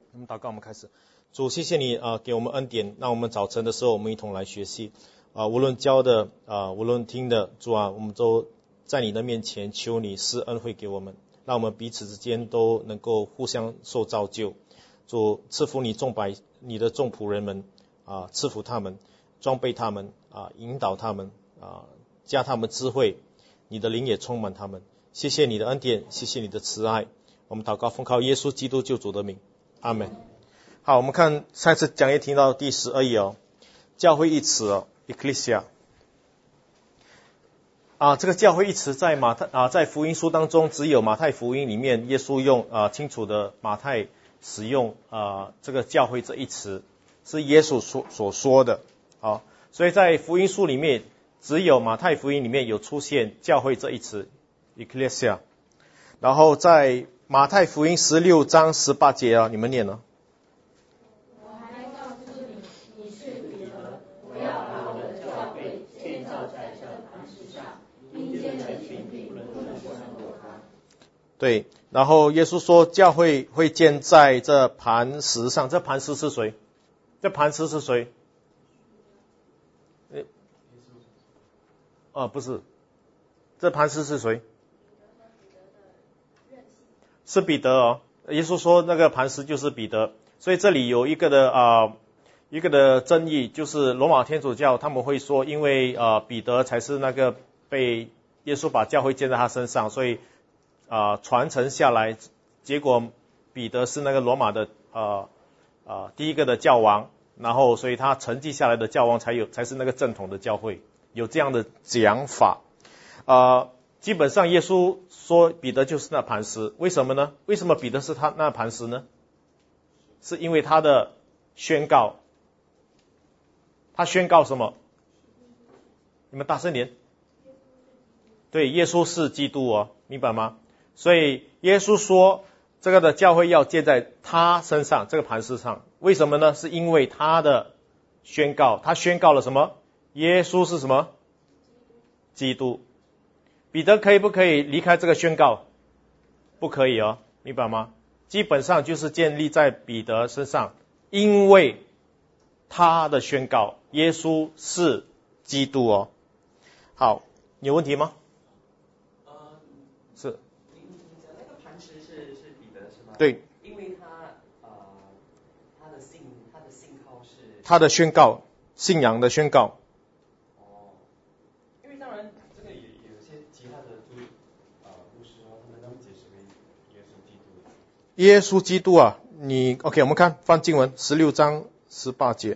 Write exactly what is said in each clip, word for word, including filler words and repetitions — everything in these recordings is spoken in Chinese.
我们祷告，我们开始。主，谢谢你啊、呃，给我们恩典，让我们早晨的时候，我们一同来学习啊、呃，无论教的啊、呃，无论听的，主啊，我们都在你的面前求你施恩惠给我们，让我们彼此之间都能够互相受造就。主，赐福你众百你的众仆人们啊、呃，赐福他们，装备他们啊、呃，引导他们啊、呃，加他们智慧，你的灵也充满他们。谢谢你的恩典，谢谢你的慈爱。我们祷告，奉靠耶稣基督救主的名，阿们。好，我们看上次讲义听到第十二页哦，教会一词哦 ，ecclesia 啊，这个教会一词在马太啊，在福音书当中只有马太福音里面耶稣用啊清楚的马太使用啊这个教会这一词，是耶稣所所说的啊，所以在福音书里面只有马太福音里面有出现教会这一词 ecclesia， 然后在马太福音十六章十八节啊，你们念了。对，然后耶稣说教会会建在这磐石上，这磐石是谁？这磐石是谁？哦，不是，这磐石是谁？是彼得哦。耶稣说那个磐石就是彼得，所以这里有一个的啊、呃、一个的争议，就是罗马天主教他们会说，因为啊、呃、彼得才是那个被耶稣把教会建在他身上，所以啊、呃，传承下来，结果彼得是那个罗马的呃呃第一个的教王，然后所以他承继下来的教王才有才是那个正统的教会，有这样的讲法。呃，基本上耶稣说彼得就是那磐石，为什么呢？为什么彼得是他那磐石呢？是因为他的宣告，他宣告什么？你们大声点。对，耶稣是基督哦，明白吗？所以耶稣说这个的教会要建在他身上，这个磐石上。为什么呢？是因为他的宣告，他宣告了什么？耶稣是什么？基督。彼得可以不可以离开这个宣告？不可以哦，明白吗？基本上就是建立在彼得身上，因为他的宣告，耶稣是基督哦。好，你有问题吗？是。 那个磐石是是彼得是吗？ 对。 因为他呃他的信他的信靠是他的宣告，信仰的宣告。 哦，因为当然这个也有些其他的就呃牧师啊，他们能解释为耶稣基督。 耶稣基督啊，你 OK？ 我们看翻经文十六章十八节。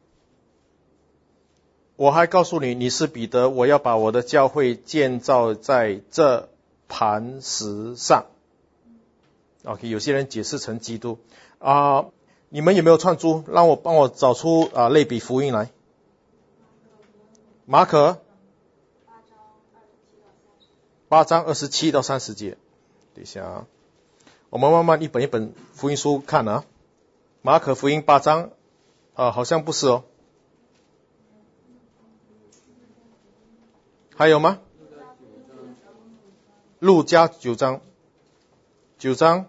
我还告诉你，你是彼得，我要把我的教会建造在这磐石上。OK， 有些人解释成基督啊、呃，你们有没有串珠？让我帮我找出啊、呃、类比福音来。马可八章二十七到三十节。等一下啊，我们慢慢一本一本福音书看啊。马可福音八章啊、呃，好像不是哦。还有吗？路加九章，九章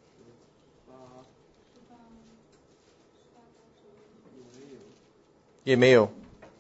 也没有。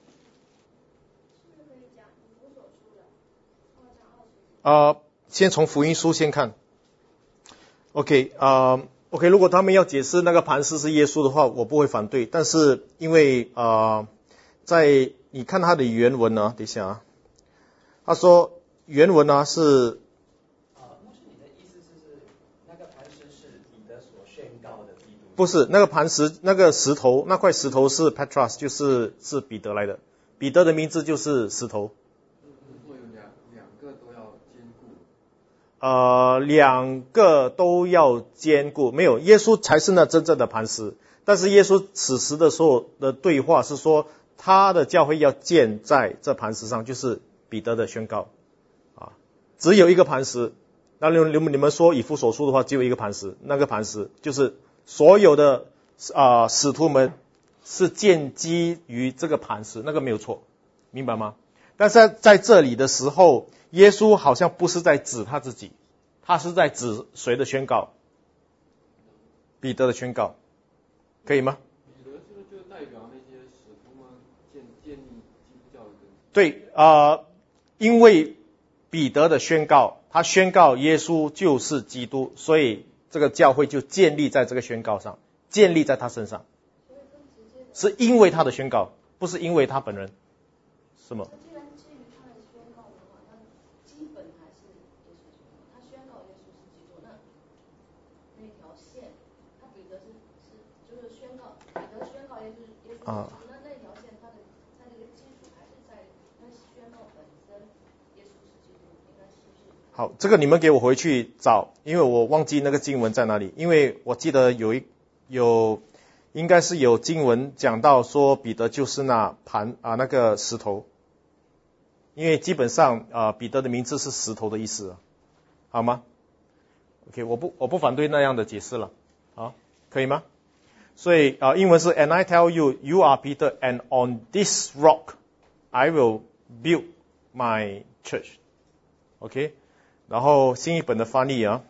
啊、呃，先从福音书先看。OK 啊、呃、，OK， 如果他们要解释那个磐石是耶稣的话，我不会反对。但是因为啊、呃，在你看他的原文呢，等一下啊。他说原文呢是啊，牧师，你的意思是那个磐石是彼得所宣告的基督？ 不是，那个磐石那个石头那块石头是 Petros， 就是是彼得来的，彼得的名字就是石头。 会有两两个都要兼顾。 呃，两个都要兼顾，没有，耶稣才是那真正的磐石。但是耶稣此时的时候的对话是说，他的教会要建在这磐石上，就是彼得的宣告啊，只有一个磐石。那你们你们说以弗所书的话，只有一个磐石，那个磐石就是所有的啊、呃、使徒们是建基于这个磐石，那个没有错，明白吗？但是在这里的时候，耶稣好像不是在指他自己，他是在指谁的宣告？彼得的宣告。 可以吗？ 彼得是不是就代表那些使徒们建建立基督教的根基？ 对，呃，因为彼得的宣告，他宣告耶稣就是基督，所以这个教会就建立在这个宣告上，建立在他身上，是因为他的宣告，不是因为他本人，是吗？ 既然基于他的宣告的话，那基本还是耶稣基督。他宣告耶稣是基督，那那条线，他彼得是是就是宣告彼得宣告耶稣耶稣是基督， 啊那那条线他的他这个基础还是在那宣告本身，耶稣是基督，应该是不是？ 好，这个你们给我回去找，因为我忘记那个经文在哪里，因为我记得有一有。应该是有经文讲到说彼得就是那磐啊那个石头，因为基本上啊彼得的名字是石头的意思，好吗 ？OK， 我不我不反对那样的解释了，好，可以吗？所以啊英文是 And I tell you, you are Peter, and on this rock I will build my church. OK， 然后新译本的翻译啊，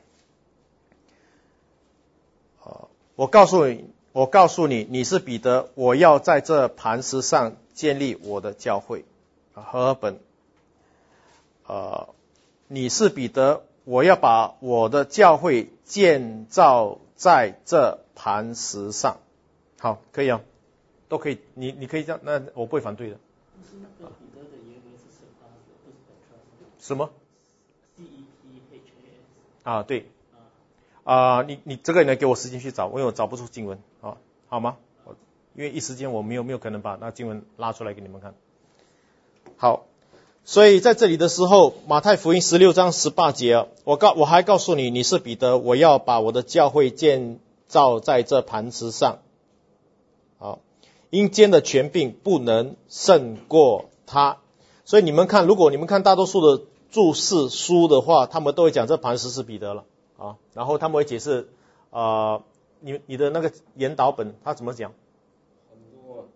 啊我告诉你。我告诉你，你是彼得，我要在这磐石上建立我的教会。和合本，呃，你是彼得，我要把我的教会建造在这磐石上。好，可以啊，都可以，你你可以这样，那我不会反对的。 不是那个彼得的原文是 surpass， 不是 Petrus。 什么 ？C E P H A S。 啊，对。啊、呃，你你这个呢，给我时间去找，因为我找不出经文，啊，好吗？我因为一时间我没有没有可能把那经文拉出来给你们看。好，所以在这里的时候，马太福音十六章十八节，我告我还告诉你，你是彼得，我要把我的教会建造在这磐石上。好，阴间的权柄不能胜过他。所以你们看，如果你们看大多数的注释书的话，他们都会讲这磐石是彼得了。啊，然后他们会解释，呃，你你的那个研导本他怎么讲？ 很多，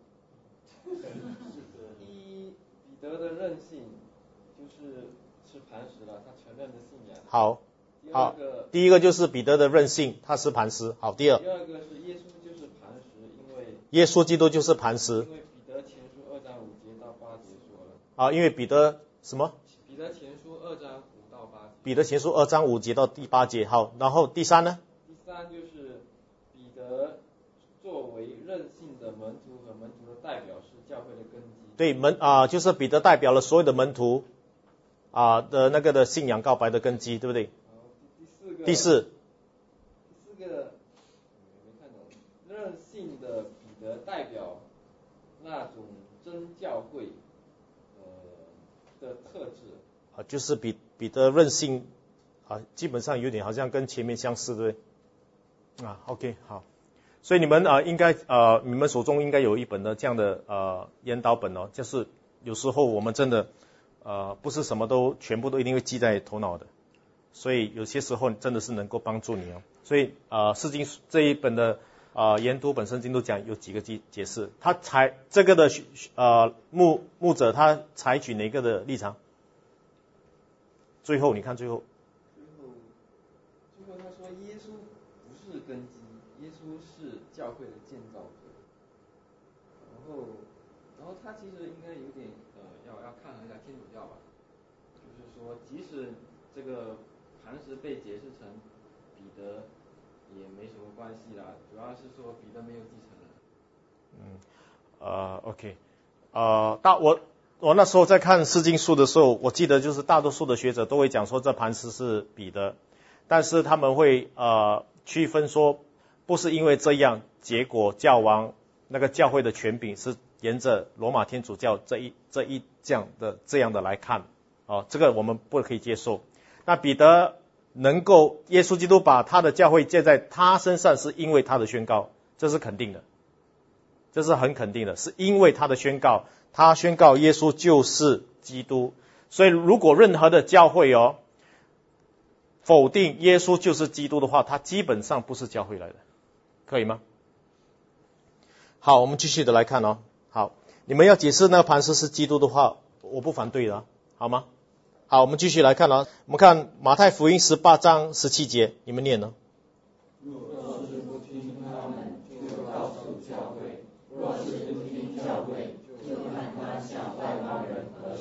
第一，彼得的韧性就是是磐石了，他承认的信仰。 好，好， 第二个， 第一个就是彼得的韧性，他是磐石。好，第二， 第二个是耶稣就是磐石，因为耶稣基督就是磐石。 因为彼得前书二章五节到八节说了。 啊，因为彼得什么？ 彼得前书二章五到八节。 彼得前书二章五节到第八节。好，然后第三呢？ 第三就是彼得作为任性的门徒和门徒的代表，是教会的根基。 对，门啊、呃，就是彼得代表了所有的门徒啊、呃、的那个的信仰告白的根基，对不对？ 第四个。 第四。 第四个没看懂，任性的彼得代表那种真教会呃的特质。 啊，就是比彼得任性啊，基本上有点好像跟前面相似，对不对？啊 ，OK， 好，所以你们啊，应该呃，你们手中应该有一本的这样的呃研导本哦，就是有时候我们真的呃不是什么都全部都一定会记在头脑的，所以有些时候真的是能够帮助你哦。所以啊，释经这一本的啊研读本圣经都讲有几个解解释，他采这个的呃牧牧者他采取哪个的立场？最后你看最后， 最后最后他说耶稣不是根基，耶稣是教会的建造者。然后然后他其实应该有点呃要要抗衡一下天主教吧，就是说即使这个磐石被解释成彼得也没什么关系啦，主要是说彼得没有继承人。 嗯呃 OK 呃大我。我那时候在看释经书的时候，我记得就是大多数的学者都会讲说这磐石是彼得，但是他们会呃区分说，不是因为这样，结果教王那个教会的权柄是沿着罗马天主教这一这一这样的这样的来看，哦，这个我们不可以接受。那彼得能够耶稣基督把他的教会建在他身上，是因为他的宣告，这是肯定的，这是很肯定的，是因为他的宣告。他宣告耶稣就是基督，所以如果任何的教会哦否定耶稣就是基督的话，他基本上不是教会来的，可以吗？好，我们继续的来看哦。好，你们要解释那个磐石是基督的话，我不反对的，好吗？好，我们继续来看哦。我们看马太福音十八章十七节，你们念呢？ 若是不听他们，就告诉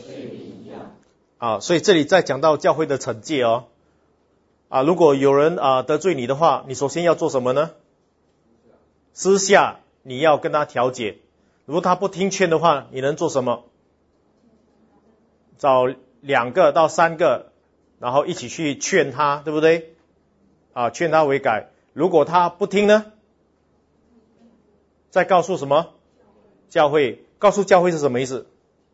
啊，所以这里在讲到教会的惩戒哦。啊，如果有人啊得罪你的话，你首先要做什么呢？私下你要跟他调解。如果他不听劝的话，你能做什么？找两个到三个，然后一起去劝他，对不对？啊，劝他悔改。如果他不听呢？再告诉什么？教会。告诉教会是什么意思？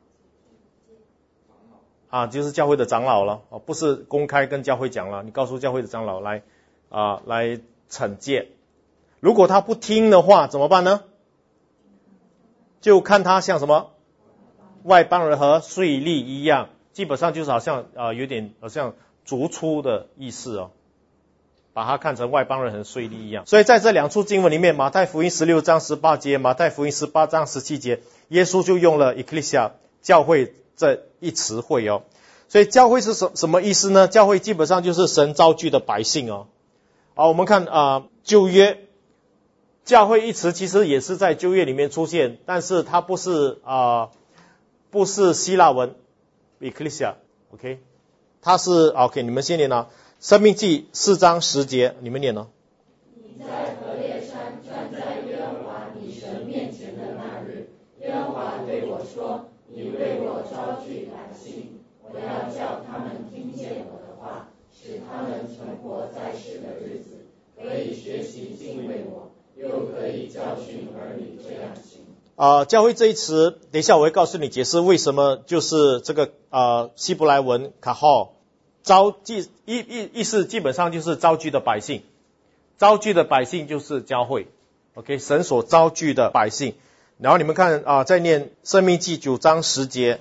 啊，就是教会的长老了，哦，不是公开跟教会讲了，你告诉教会的长老来啊来惩戒。如果他不听的话，怎么办呢？就看他像什么外邦人和税吏一样，基本上就是好像啊、呃、有点好像逐出的意思哦，把他看成外邦人和税吏一样。所以在这两处经文里面，马太福音十六章十八节，马太福音十八章十七节，耶稣就用了 ecclesia 教会这一词汇哦。所以教会是什什么意思呢？教会基本上就是神召聚的百姓哦。好，我们看啊、呃、旧约。教会一词其实也是在旧约里面出现，但是它不是啊、呃，不是希腊文 ecclesia，OK， 它是 OK， 你们先念啊，申命记四章十节，你们念啊。 你在何烈山站在耶和华你神面前的那日，耶和华对我说：你为我招聚百姓，我要叫他们听见我的话，使他们存活在世的日子，可以学习敬畏我。又可以教训儿女这样行。 啊、呃，教会这一词，等一下我会告诉你解释为什么就是这个啊、呃、希伯来文卡号招记意意意思基本上就是招聚的百姓，招聚的百姓就是教会 ，OK， 神所招聚的百姓。然后你们看啊、呃，再念申命记九章十节。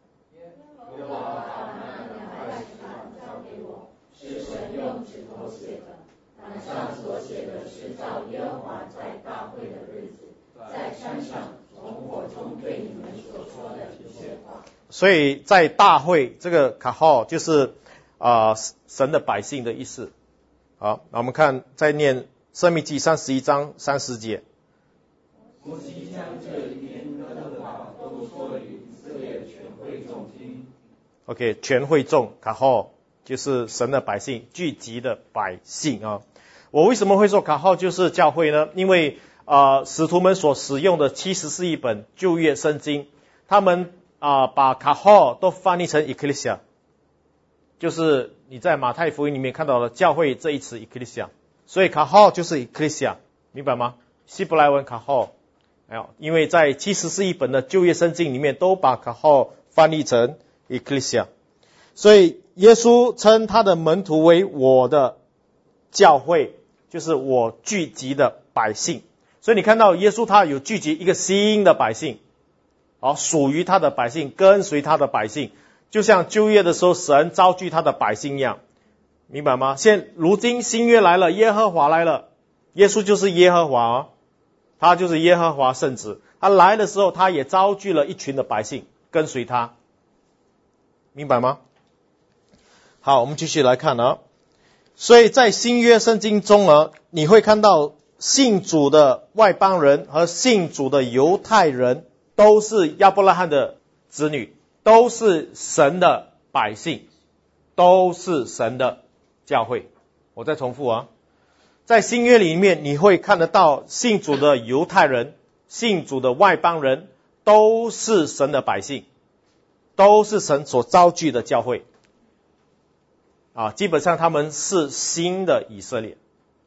所以在大会这个卡号就是啊、呃、神的百姓的意思。好，那我们看再念申命记三十一章三十节。 摩西将这一篇的话都说与以色列全会众听。 OK， 全会众卡号就是神的百姓，聚集的百姓啊。我为什么会说卡号就是教会呢？因为啊、呃、使徒们所使用的七十四亿本旧约圣经，他们啊、呃，把卡号都翻译成 ecclesia， 就是你在马太福音里面看到的教会这一词 ecclesia， 所以卡号就是 ecclesia， 明白吗？希伯来文卡号，哎呦，因为在七十四亿本的旧约圣经里面都把卡号翻译成 ecclesia， 所以耶稣称他的门徒为我的教会，就是我聚集的百姓。所以你看到耶稣他有聚集一个新的百姓。好，属于他的百姓，跟随他的百姓，就像旧约的时候神召聚他的百姓一样，明白吗？现如今新约来了，耶和华来了，耶稣就是耶和华哦，他就是耶和华圣子，他来的时候他也召聚了一群的百姓跟随他，明白吗？好，我们继续来看啊，所以在新约圣经中啊，你会看到信主的外邦人和信主的犹太人都是亚伯拉罕的子女，都是神的百姓，都是神的教会。我再重复啊，在新约里面你会看得到信主的犹太人，信主的外邦人都是神的百姓，都是神所召聚的教会啊，基本上他们是新的以色列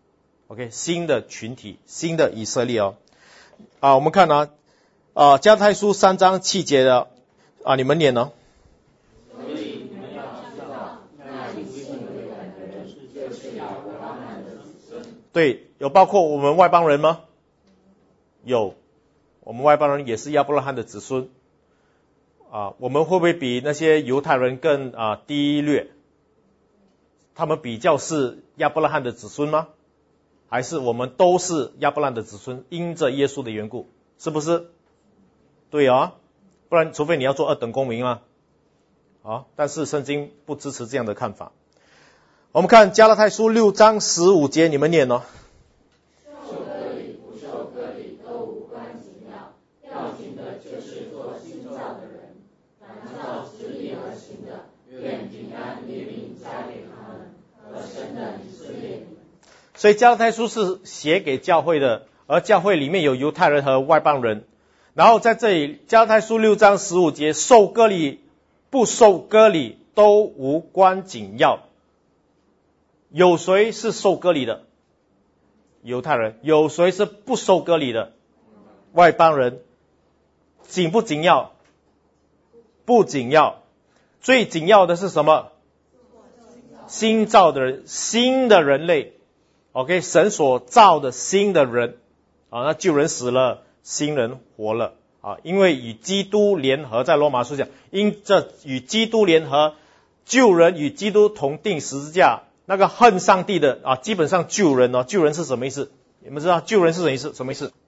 OK， 新的群体，新的以色列哦啊，我们看啊啊，加太书三章七节的啊，你们念呢？ 所以你们要知道，那以信为本的人，就是亚伯拉罕的子孙。 对，有包括我们外邦人吗？有，我们外邦人也是亚伯拉罕的子孙啊。我们会不会比那些犹太人更啊低劣？他们比较是亚伯拉罕的子孙吗？还是我们都是亚伯拉罕的子孙，因着耶稣的缘故，是不是？对啊，不然除非你要做二等公民啊。好，但是圣经不支持这样的看法。我们看加拉太书六章十五节，你们念哦。 受割礼不受割礼都无关紧要，要紧的就是做新造的人。凡照子所以加拉太书是写给教会的，而教会里面有犹太人和外邦人。然后在这里加拉太书六章十五节，受割礼不受割礼都无关紧要。有谁是受割礼的？犹太人。有谁是不受割礼的？外邦人。紧不紧要？不紧要。最紧要的是什么？新造的人，新的人类。OK， 神所造的新的人啊，那旧人死了，新人活了啊，因为与基督联合，在罗马书讲，因这与基督联合，旧人与基督同定十字架。那个恨上帝的啊，基本上旧人哦，旧人是什么意思？你们知道旧人是什么意思？什么意思？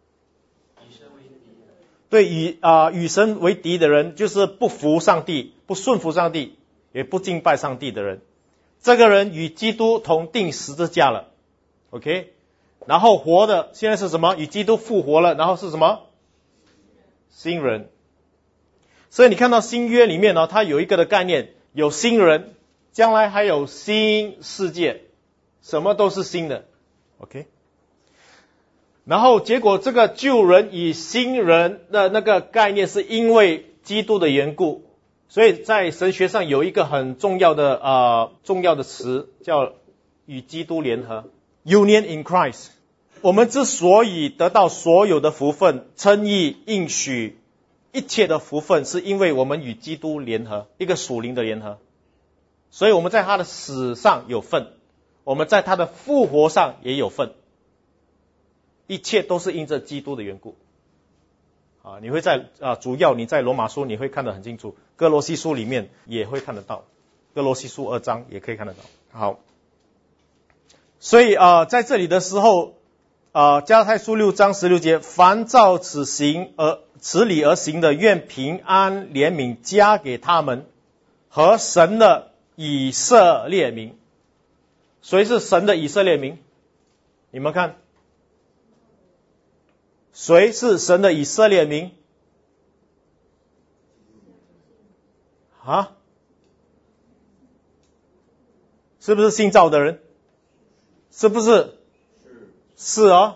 对，与啊、呃、与神为敌的人，就是不服上帝，不顺服上帝，也不敬拜上帝的人。这个人与基督同定十字架了 ，OK， 然后活的现在是什么？与基督复活了，然后是什么？新人。所以你看到新约里面呢，它有一个的概念，有新人，将来还有新世界，什么都是新的 ，OK。然后结果这个旧人与新人的那个概念，是因为基督的缘故。所以在神学上有一个很重要的呃重要的词，叫与基督联合 ，Union in Christ。我们之所以得到所有的福分、称义、应许，一切的福分，是因为我们与基督联合，一个属灵的联合。所以我们在他的死上有份，我们在他的复活上也有份，一切都是因着基督的缘故。啊，你会在啊，主要你在罗马书你会看得很清楚，哥罗西书里面也会看得到，哥罗西书二章也可以看得到。好，所以啊，在这里的时候啊，加拉太书六章十六节，凡照此行而此理而行的，愿平安怜悯加给他们和神的以色列民。谁是神的以色列民？你们看。谁是神的以色列民？啊？是不是新造的人？是不是？是哦。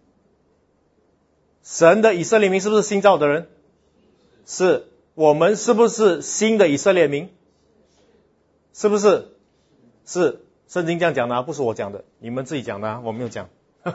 神的以色列民是不是新造的人？是。我们是不是新的以色列民？是不是？是。圣经这样讲的啊，不是我讲的，你们自己讲的啊，我没有讲。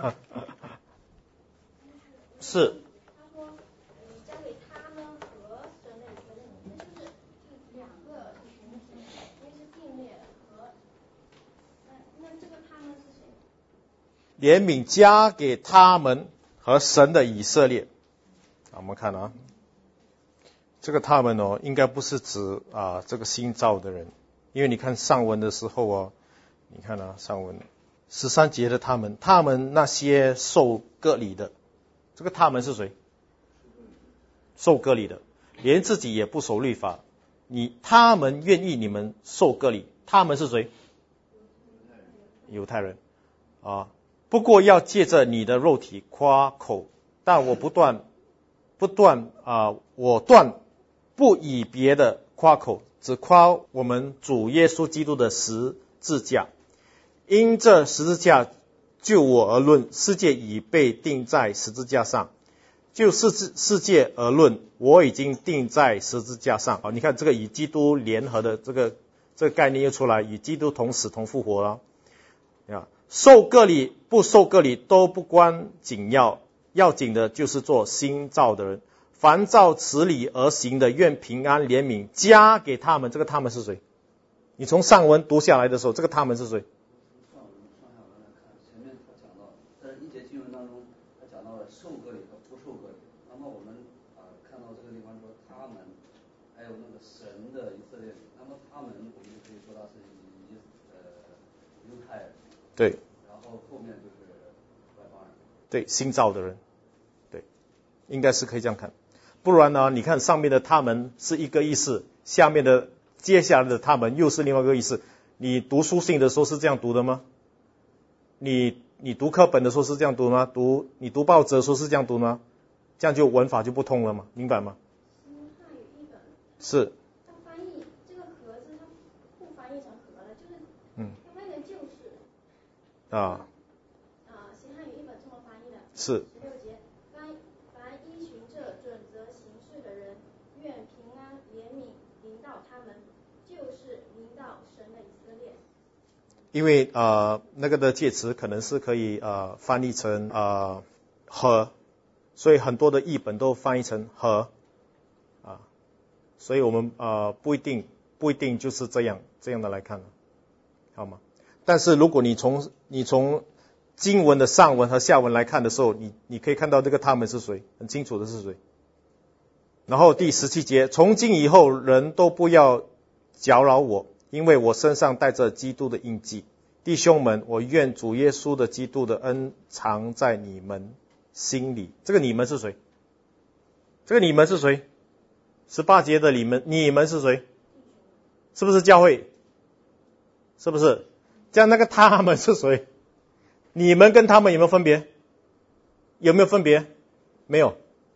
是。 他说，嗯，交给他们和神的以色列民，那就是就两个群体，因为是并列和，那那这个他们是谁？ 怜悯加给他们和神的以色列。啊，我们看啊，这个他们哦，应该不是指啊这个新造的人，因为你看上文的时候哦，你看啊上文十三节的他们，他们那些受割礼的。这个他们是谁？受割礼的，连自己也不守律法，你他们愿意你们受割礼，他们是谁？犹太人啊。不过要借着你的肉体夸口，但我不断不断啊，我断不以别的夸口，只夸我们主耶稣基督的十字架。因这十字架就我而论，世界已被钉在十字架上；就世世界而论，我已经钉在十字架上。好，你看这个与基督联合的这个这个概念又出来，与基督同死同复活了。啊，受割礼不受割礼都不关紧要，要紧的就是做新造的人。凡照此理而行的，愿平安怜悯加给他们。这个他们是谁？你从上文读下来的时候，这个他们是谁？ 受割礼和不受割礼，那么我们啊、呃、看到这个地方说他们，还有那个神的以色列人，那么他们我们就可以说他是以呃犹太人， 对， 然后后面就是外邦人， 对，新造的人，对，应该是可以这样看。不然呢，你看上面的他们是一个意思，下面的接下来的他们又是另外一个意思。你读书信的时候是这样读的吗？你你读课本的时候是这样读吗？读你读报纸的时候是这样读吗？这样就文法就不通了嘛，明白吗？ 新汉语译本是。 它翻译这个盒子，它不翻译成盒了，就是嗯，它翻译成就是。 啊， 是。 十六节，凡凡依循这准则行事的人，愿平安怜悯临到他们，就是临到神的以色列。 因为呃那个的介词可能是可以呃翻译成呃和，所以很多的译本都翻译成和啊，所以我们呃不一定不一定就是这样这样的来看，好吗？但是如果你从你从经文的上文和下文来看的时候，你你可以看到这个他们是谁，很清楚的是谁。然后第十七节，从今以后人都不要搅扰我，因为我身上带着基督的印记。弟兄们，我愿主耶稣的基督的恩藏在你们心里。这个你们是谁？这个你们是谁？十八节的你们，你们是谁？是不是教会？是不是？这样那个他们是谁？你们跟他们有没有分别？有没有分别？没有。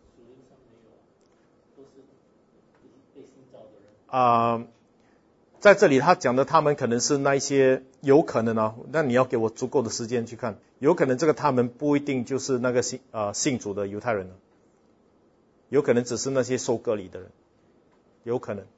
啊、呃，在这里他讲的他们可能是那一些有可能啊，那你要给我足够的时间去看，有可能这个他们不一定就是那个信啊、呃、信主的犹太人了，有可能只是那些受割礼的人，有可能。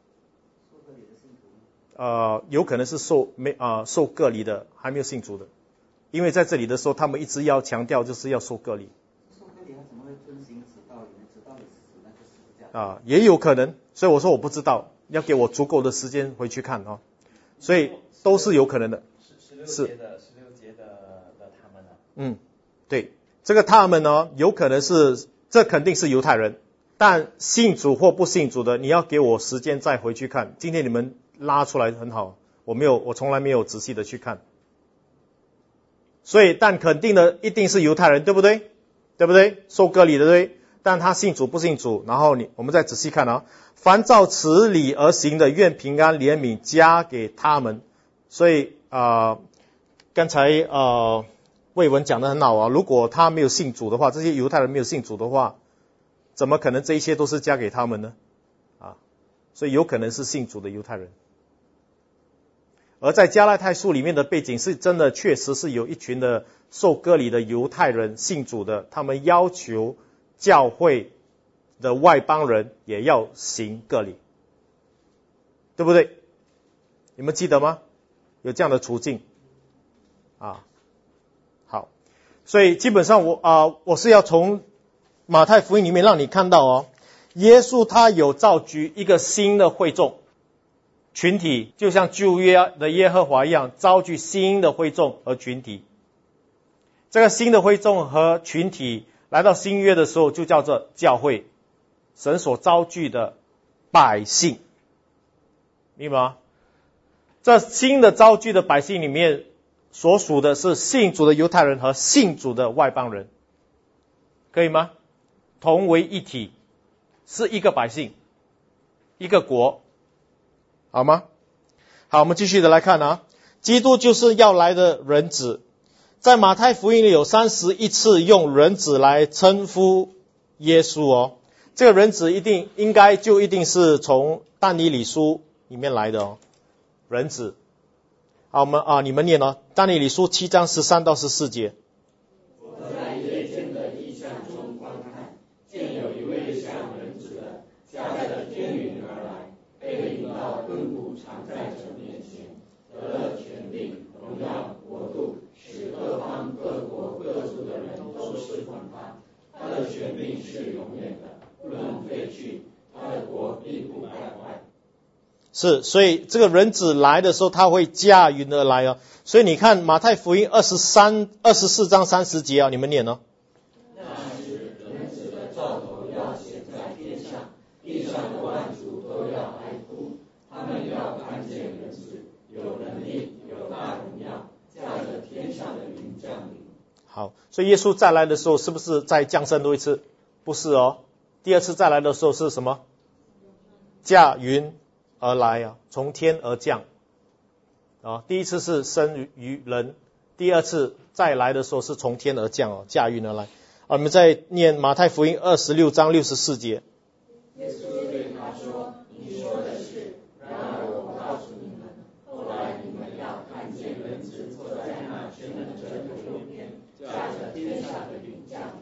呃，有可能是受没啊、呃、受割礼的，还没有信主的，因为在这里的时候，他们一直要强调就是要受割礼。 受割礼他怎么会遵行指道理呢？指道理是指那个十字架。 啊，也有可能，所以我说我不知道，要给我足够的时间回去看啊，所以都是有可能的。 十六节的十六节的的他们呢？ 嗯，对，这个他们呢，有可能是这肯定是犹太人，但信主或不信主的，你要给我时间再回去看。今天你们拉出来很好，我没有，我从来没有仔细的去看。所以，但肯定的一定是犹太人，对不对？对不对？受割礼的对，但他信主不信主，然后你我们再仔细看啊，凡照此理而行的，愿平安怜悯加给他们。所以啊、呃，刚才呃魏文讲得很好啊，如果他没有信主的话，这些犹太人没有信主的话，怎么可能这一切都是加给他们呢？啊，所以有可能是信主的犹太人。而在加拉太书里面的背景是真的确实是有一群的受割礼的犹太人信主的，他们要求教会的外邦人也要行割礼，对不对？你们记得吗？有这样的处境啊。好，所以基本上我啊、呃、我是要从马太福音里面让你看到哦，耶稣他有召集一个新的会众群体，就像旧约的耶和华一样，召集新的会众和群体。这个新的会众和群体来到新约的时候，就叫做教会，神所召集的百姓，明白吗？这新的召集的百姓里面，所属的是信主的犹太人和信主的外邦人，可以吗？同为一体，是一个百姓，一个国。好吗？好，我们继续的来看啊，基督就是要来的人子，在马太福音里有三十一次用人子来称呼耶稣哦，这个人子一定应该就一定是从但以理书里面来的哦，人子。好，我们啊，你们念哦，但以理书七章十三到十四节。 我在夜间的异象中观看，见有一位像人子的驾着天云而来，被领到亘古常在者面前，得了权柄、荣耀、国度，使各方各国各族的人都侍奉他。他的权柄是永远的，不能废去，他的国必不败坏。 是，所以这个人子来的时候，他会驾云而来哦。所以你看马太福音二十三、二十四章三十节啊，你们念哦。 那时，人子的兆头要显在天上，地上的万族都要哀哭，他们要看见人子有能力、有大荣耀，驾着天上的云降临。 好，所以耶稣再来的时候，是不是再降生多一次？不是哦，第二次再来的时候是什么？驾云而来啊，从天而降啊。第一次是生于人，第二次再来的时候是从天而降哦，驾云而来。啊，我们再念马太福音二十六章六十四节。 耶稣对他说：“你说的是，然而我告诉你们，后来你们要看见人子坐在那全能者的右边，驾着天上的云降临。”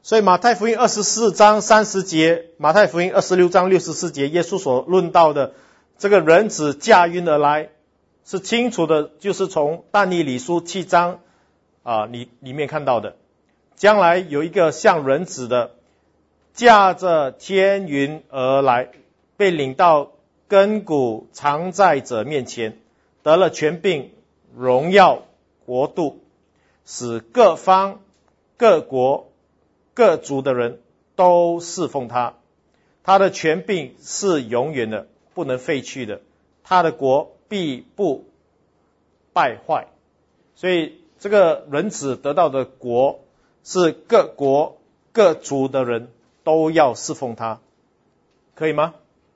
所以马太福音二十四章三十节，马太福音二十六章六十四节，耶稣所论到的这个人子驾云而来，是清楚的，就是从但以理书七章啊里里面看到的。将来有一个像人子的驾着天云而来，被领到亘古常在者面前，得了权柄、荣耀、国度，使各方、各国、各族的人都侍奉他。他的权柄是永远的，不能废去的，他的国必不败坏。所以这个人子得到的国是各国各族的人都要侍奉他，可以吗？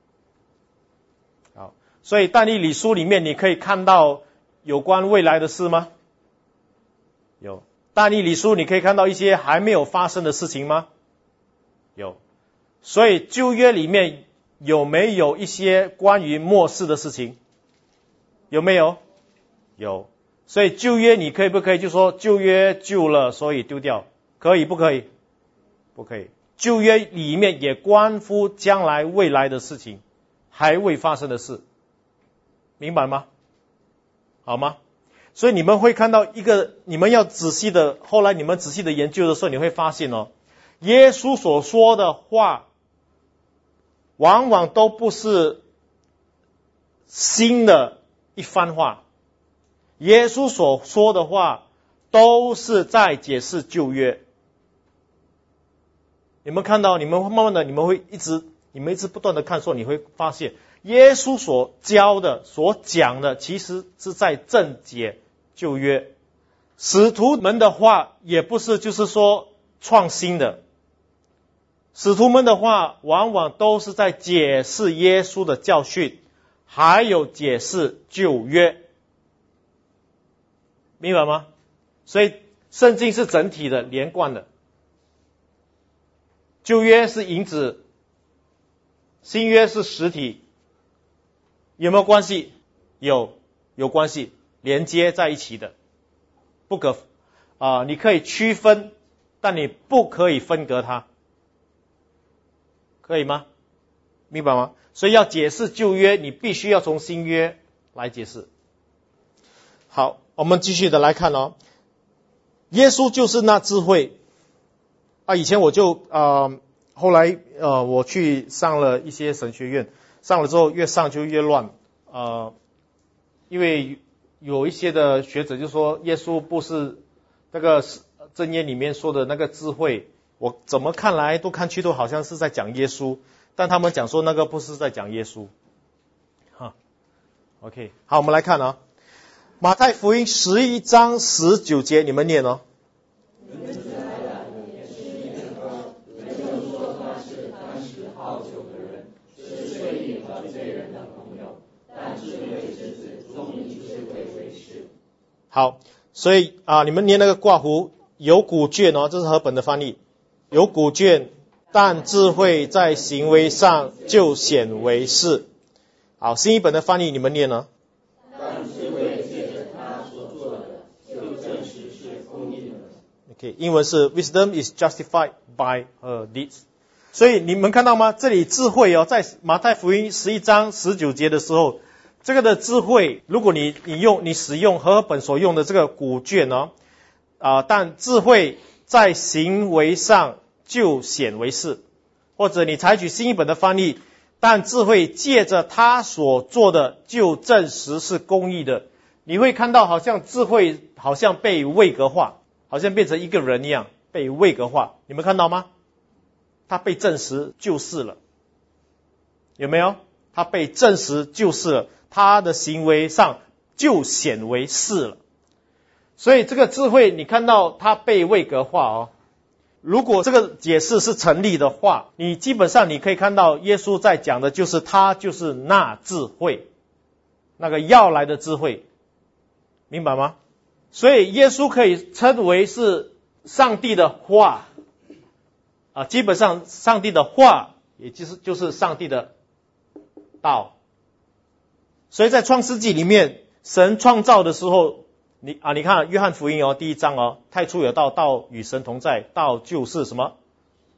好，所以但以理书里面你可以看到有关未来的事吗？有。但以理书你可以看到一些还没有发生的事情吗？有。所以旧约里面有没有一些关于末世的事情？有没有？有。所以旧约你可以不可以就说旧约旧了所以丢掉？可以不可以？不可以。旧约里面也关乎将来未来的事情，还未发生的事，明白吗？好吗？所以你们会看到一个，你们要仔细的，后来你们仔细的研究的时候，你会发现哦，耶稣所说的话，往往都不是新的一番话，耶稣所说的话都是在解释旧约。你们看到，你们慢慢的，你们会一直，你们一直不断的看说，你会发现，耶稣所教的、所讲的，其实是在正解旧约。使徒们的话，也不是就是说创新的，使徒们的话，往往都是在解释耶稣的教训，还有解释旧约，明白吗？所以圣经是整体的、连贯的。旧约是影子，新约是实体，有没有关系？有，有关系，连接在一起的，不可啊、呃，你可以区分，但你不可以分隔它，可以吗？明白吗？所以要解释旧约，你必须要从新约来解释。好，我们继续的来看哦，耶稣就是那智慧。啊，以前我就呃，后来呃，我去上了一些神学院，上了之后越上就越乱，呃，因为有一些的学者就说耶稣不是那个箴言里面说的那个智慧，我怎么看来都看去都好像是在讲耶稣，但他们讲说那个不是在讲耶稣，哈 ，OK， 好，我们来看啊，马太福音十一章十九节，你们念哦。好，所以啊，你们念那个挂弧有古卷哦，这是和本的翻译，有古卷，但智慧在行为上就显为是。好，新译本的翻译你们念呢？ 但智慧借着他所做的，就证实是公义的。 OK， 英文是 Wisdom is justified by her deeds。所以你们看到吗？这里智慧哦，在马太福音十一章十九节的时候。这个的智慧，如果你你用你使用和合本所用的这个古卷哦，啊、呃，但智慧在行为上就显为是，或者你采取新译本的翻译，但智慧借着他所做的就证实是公义的，你会看到好像智慧好像被位格化，好像变成一个人一样被位格化，你们看到吗？他被证实就是了，有没有？他被证实就是了。他的行为上就显为是了，所以这个智慧你看到他被位格化哦。如果这个解释是成立的话，你基本上你可以看到耶稣在讲的就是他就是那智慧，那个要来的智慧，明白吗？所以耶稣可以称为是上帝的话啊，基本上上帝的话也就是就是上帝的道。所以在创世纪里面，神创造的时候，你啊，你看约翰福音哦，第一章哦，太初有道，道与神同在，道就是什么？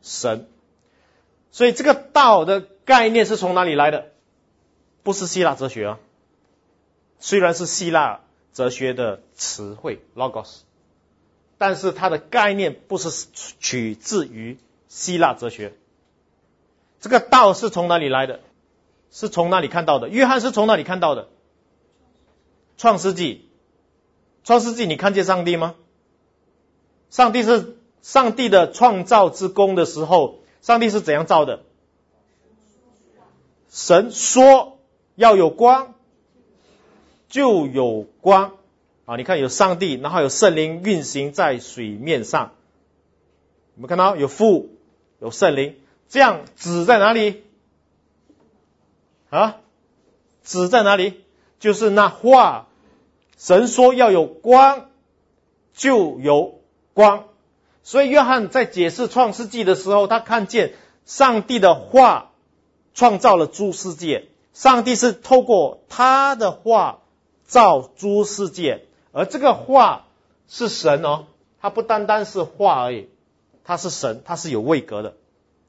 神。所以这个道的概念是从哪里来的？不是希腊哲学啊，虽然是希腊哲学的词汇 logos， 但是它的概念不是取自于希腊哲学。这个道是从哪里来的？是从哪里看到的？约翰是从哪里看到的？创世纪。创世纪你看见上帝吗？上帝是上帝的创造之功的时候，上帝是怎样造的？神说要有光，就有光啊！你看有上帝，然后有圣灵运行在水面上，有没有看到？有父，有圣灵，这样子在哪里？啊，子在哪里？就是那话，神说要有光，就有光。所以约翰在解释创世纪的时候，他看见上帝的话创造了诸世界，上帝是透过他的话造诸世界，而这个话是神哦，他不单单是话而已，他是神，他是有位格的。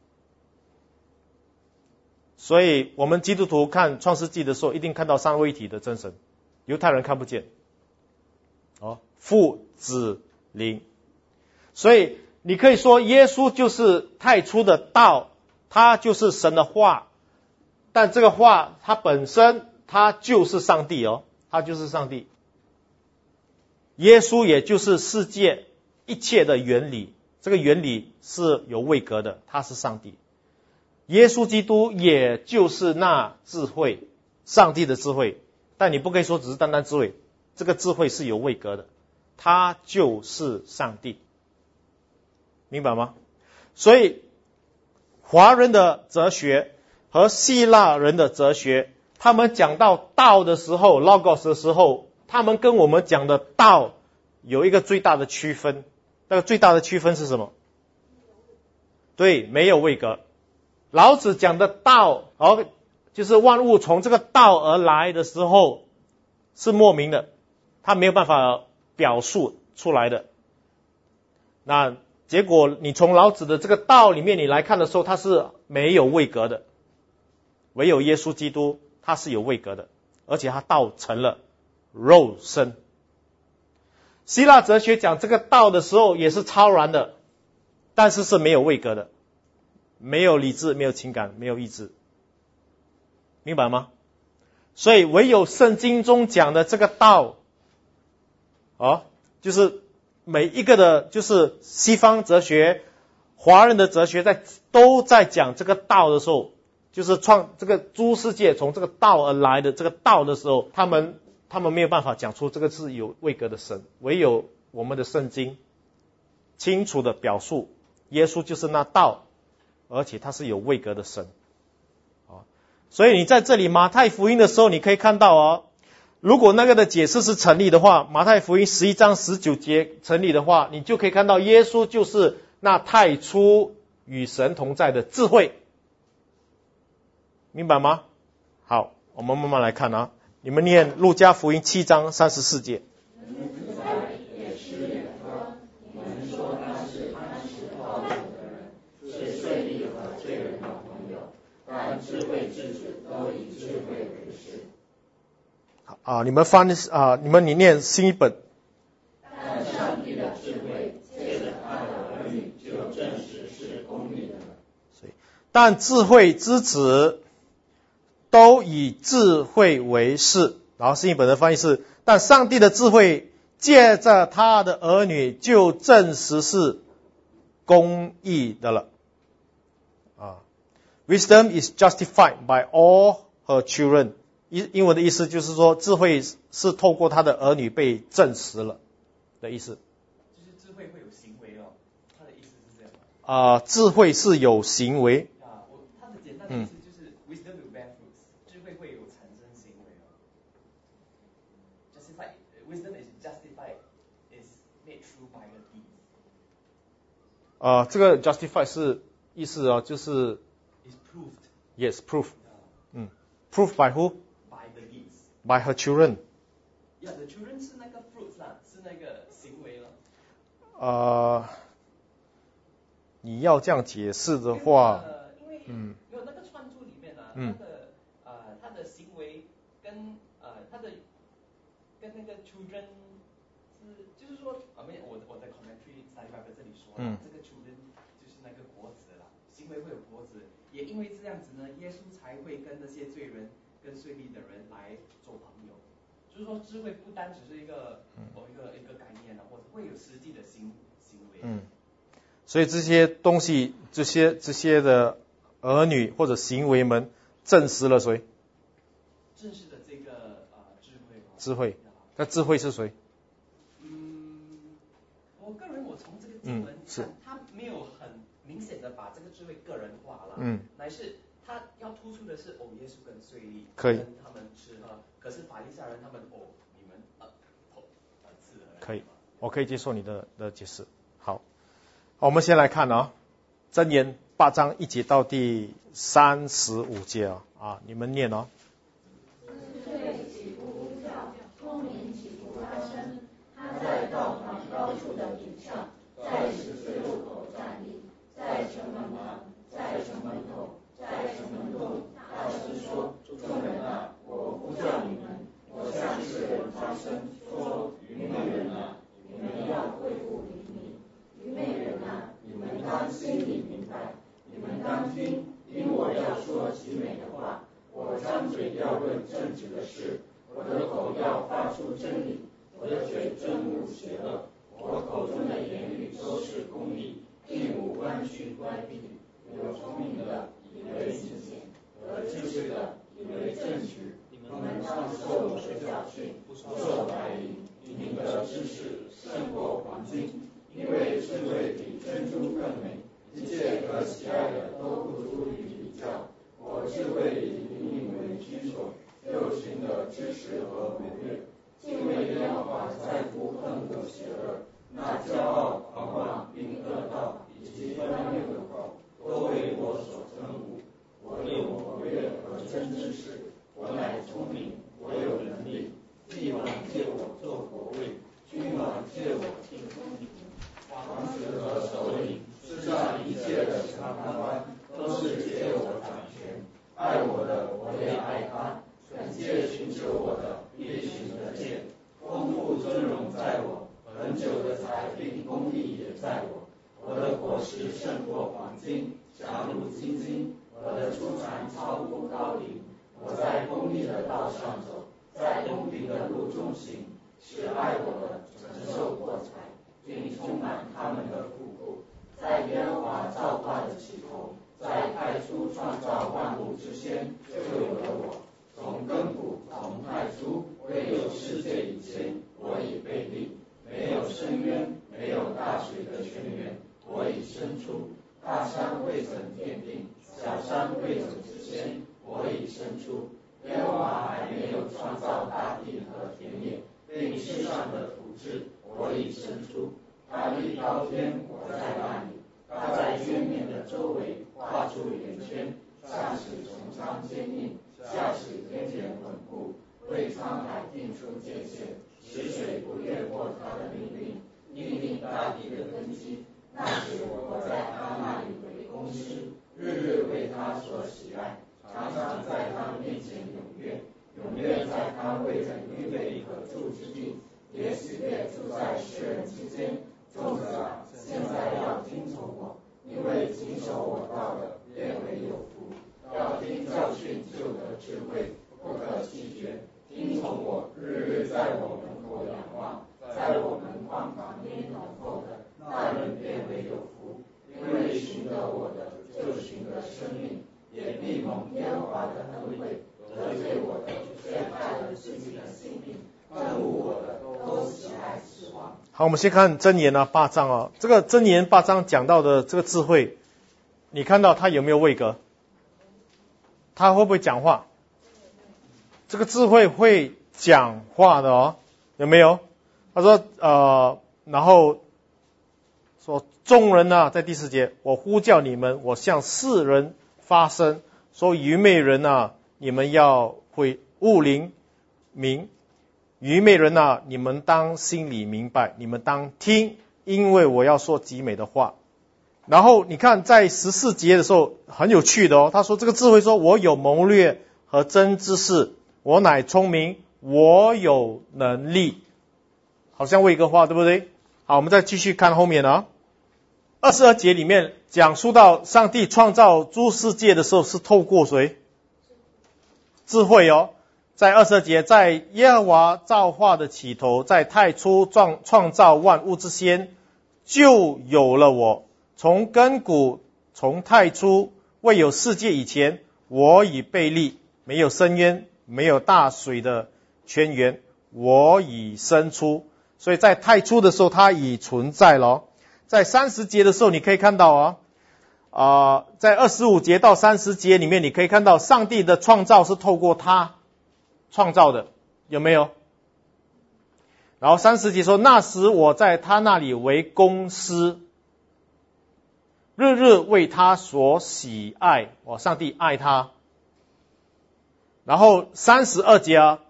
所以我们基督徒看创世纪的时候，一定看到三位一体的真神，犹太人看不见。哦，父子灵。所以你可以说耶稣就是太初的道，他就是神的话，但这个话它本身它就是上帝哦，它就是上帝。耶稣也就是世界一切的原理，这个原理是有位格的，他是上帝。耶稣基督也就是那智慧，上帝的智慧，但你不可以说只是单单智慧，这个智慧是有位格的，他就是上帝，明白吗？所以华人的哲学和希腊人的哲学，他们讲到道的时候 logos 的时候，他们跟我们讲的道有一个最大的区分，那个最大的区分是什么？对，没有位格。老子讲的道，哦，就是万物从这个道而来的时候是莫名的，他没有办法表述出来的。那结果你从老子的这个道里面你来看的时候，它是没有位格的，唯有耶稣基督他是有位格的，而且他道成了肉身。希腊哲学讲这个道的时候也是超然的，但是是没有位格的，没有理智，没有情感，没有意志，明白吗？所以唯有圣经中讲的这个道，哦，就是每一个的，就是西方哲学、华人的哲学在都在讲这个道的时候，就是创这个诸世界从这个道而来的这个道的时候，他们他们没有办法讲出这个是有位格的神，唯有我们的圣经清楚的表述，耶稣就是那道，而且他是有位格的神。所以你在这里马太福音的时候，你可以看到哦，如果那个的解释是成立的话，马太福音十一章十九节成立的话，你就可以看到耶稣就是那太初与神同在的智慧，明白吗？好，我们慢慢来看啊，你们念路加福音七章三十四节。啊，你们翻啊，你们你念新一本。 但上帝的智慧借着他的儿女就证实是公义的。 但智慧之子都以智慧为是。然后新一本的翻译是：但上帝的智慧借着他的儿女就证实是公义的了。啊 ，Wisdom is justified by all her children。英文的意思就是说，智慧是透过他的儿女被证实了的意思。 就是智慧会有行为哦，他的意思是这样。 啊、呃，智慧是有行为。 啊，我他的简单的意思就是、嗯、wisdom will bear fruits， 智慧会有产生行为哦。Justify wisdom is justified is made true by the deeds。 啊、呃，这个 justify 是意思哦，就是 is proved。 Yes, proof。嗯 ，proof by who？By the deeds. By her children. Yeah, the children 是那个 fruits 啦，是那个行为了。 呃， 你要这样解释的话， 因为嗯， 没有那个串注里面呢、啊， 嗯他的呃他的行为跟呃他的跟那个 children 是就是说啊没有我我的 commentary study bible 这里说了、 嗯， 这个 children 就是那个果子啦，行为会有果子，也因为这样子呢，耶稣才会跟那些罪人跟税吏的人来做朋友。就是说，智慧不单只是一个某一个一个概念啊，或者会有实际的行行为。 嗯，所以这些东西，这些这些的儿女或者行为们，证实了谁？ 证实的这个呃智慧。 智慧，那智慧是谁？ 嗯，我个人我从这个经文看，他没有很明显的把这个智慧个人化了， 嗯， 乃是他要突出的是哦，耶稣跟税吏可以跟他们吃喝，可是法利赛人他们哦，你们呃头呃吃的可以，我可以接受你的的解释。好，好，我们先来看啊，箴言八章一节到第三十五节啊，啊，你们念哦。 智慧起不呼叫，聪明起不发声。他在道旁高处的顶上，在十字路口站立，在城门旁，在城门口，在城门洞，大声说：众人啊，我呼叫你们，我向世人发声，说：愚昧人啊，你们要恢复灵敏；愚昧人啊，你们当心里明白，你们当听，因我要说极美的话。我张嘴要论正直的事，我的口要发出真理，我的嘴憎恶邪恶，我口中的言语都是公义，并无弯曲乖僻。有聪明的以为警醒，得知识的以为正直。你们当受我的教训，不受白银，以明得知识胜过黄金，因为智慧比珍珠更美，一切可喜爱的都不足以比较。我智慧以灵敏为居所，又寻得知识和谋略。敬畏耶和华在乎恨恶邪恶，那骄傲狂妄并恶道以及专谬的口，都为我所憎恶。我有谋略和真知识，我乃聪明，我有能力。帝王借我做国位，君王借我听公理。王子和首领，世上一切的长官，都是借我掌权。爱我的，我也爱他；恳切寻求我的，必寻得见。丰富尊荣在我，恒久的财并公义也在我。我的果实胜过黄金，强如金金；我的出产超乎高岭。我在公义的道上走，在公平的路中行，使爱我的承受破财，并充满他们的富库。在耶和华造化的起头，在太初创造万物之先，就有了我。从亘古，从太初，未有世界以前，我已被立。没有深渊，没有大水的泉源，我已生出。大山未曾奠定，小山未曾之先，我已生出。耶和华还没有创造大地和田野，并世上的土质，我已生出。他立高天，我在那里。他在渊面的周围画出圆圈，上使穹苍坚硬，下使天田稳固，为沧海定出界限，使水不越过他的命令，立定大地的根基。那时我在他那里为工师，日日为他所喜爱，常常在他面前踊跃，踊跃在他为人预备可住之地，也喜悦住在世人之间。众子啊，现在要听从我，因为谨守我道的，便为有福。要听教训，就得智慧，不可弃绝。听从我，日日在我门口仰望，在我门框旁边等候的，那人便为有福。因为寻得我的，就寻得生命，也必蒙耶和华的恩惠。得罪我的，却害了自己的性命；恨恶我的，都喜爱死亡。 好，我们先看箴言啊八章啊，这个箴言八章讲到的这个智慧，你看到他有没有位格？他会不会讲话？这个智慧会讲话的哦，有没有？他说呃，然后说众人啊，在第四节，我呼叫你们，我向世人发声，说愚昧人啊，你们要会悟灵明。愚昧人啊，你们当心里明白，你们当听，因为我要说极美的话。 然后你看在十四节的时候很有趣的哦，他说这个智慧说，我有谋略和真知识，我乃聪明，我有能力，好像为一个话，对不对？好，我们再继续看后面啊。二十二节里面讲述到上帝创造诸世界的时候是透过谁？智慧哦。在二十二节，在耶和华造化的起头，在太初创创造万物之先，就有了我。从亘古，从太初，未有世界以前，我已被立，没有深渊，没有大水的泉源，我已生出。所以在太初的时候，它已存在了哦。在三十节的时候，你可以看到啊，啊、呃，在二十五节到三十节里面，你可以看到上帝的创造是透过他创造的，有没有？然后三十节说，那时我在他那里为工师，日日为他所喜爱，哦，上帝爱他。然后三十二节啊，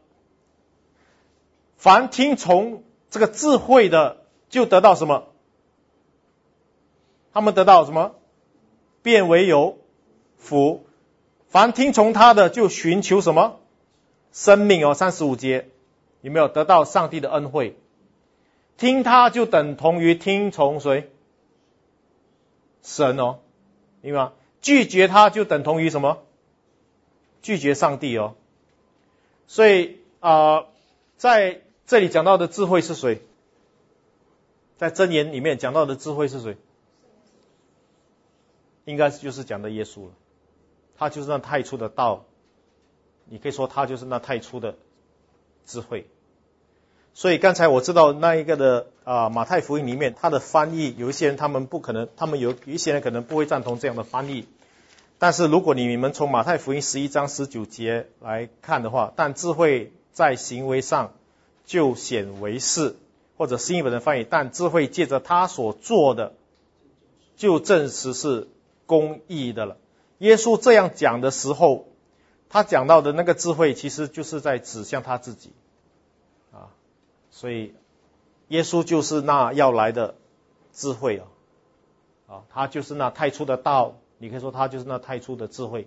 凡听从这个智慧的，就得到什么？他们得到什么？变为有福。凡听从他的，就寻求什么？生命哦。三十五节有没有得到上帝的恩惠？听他就等同于听从谁？神哦，明白吗？拒绝他就等同于什么？拒绝上帝哦。所以啊、呃，在这里讲到的智慧是谁？在箴言里面讲到的智慧是谁？应该就是讲的耶稣了。他就是那太初的道，你可以说他就是那太初的智慧。所以刚才我知道那一个的啊、呃、马太福音里面，他的翻译有一些人他们不可能，他们有有一些人可能不会赞同这样的翻译。但是如果你们从马太福音十一章十九节来看的话，但智慧在行为上就显为是，或者新译本的翻译，但智慧借着他所做的就证实是公义的了。耶稣这样讲的时候，他讲到的那个智慧其实就是在指向他自己啊，所以耶稣就是那要来的智慧啊，啊，他就是那太初的道，你可以说他就是那太初的智慧，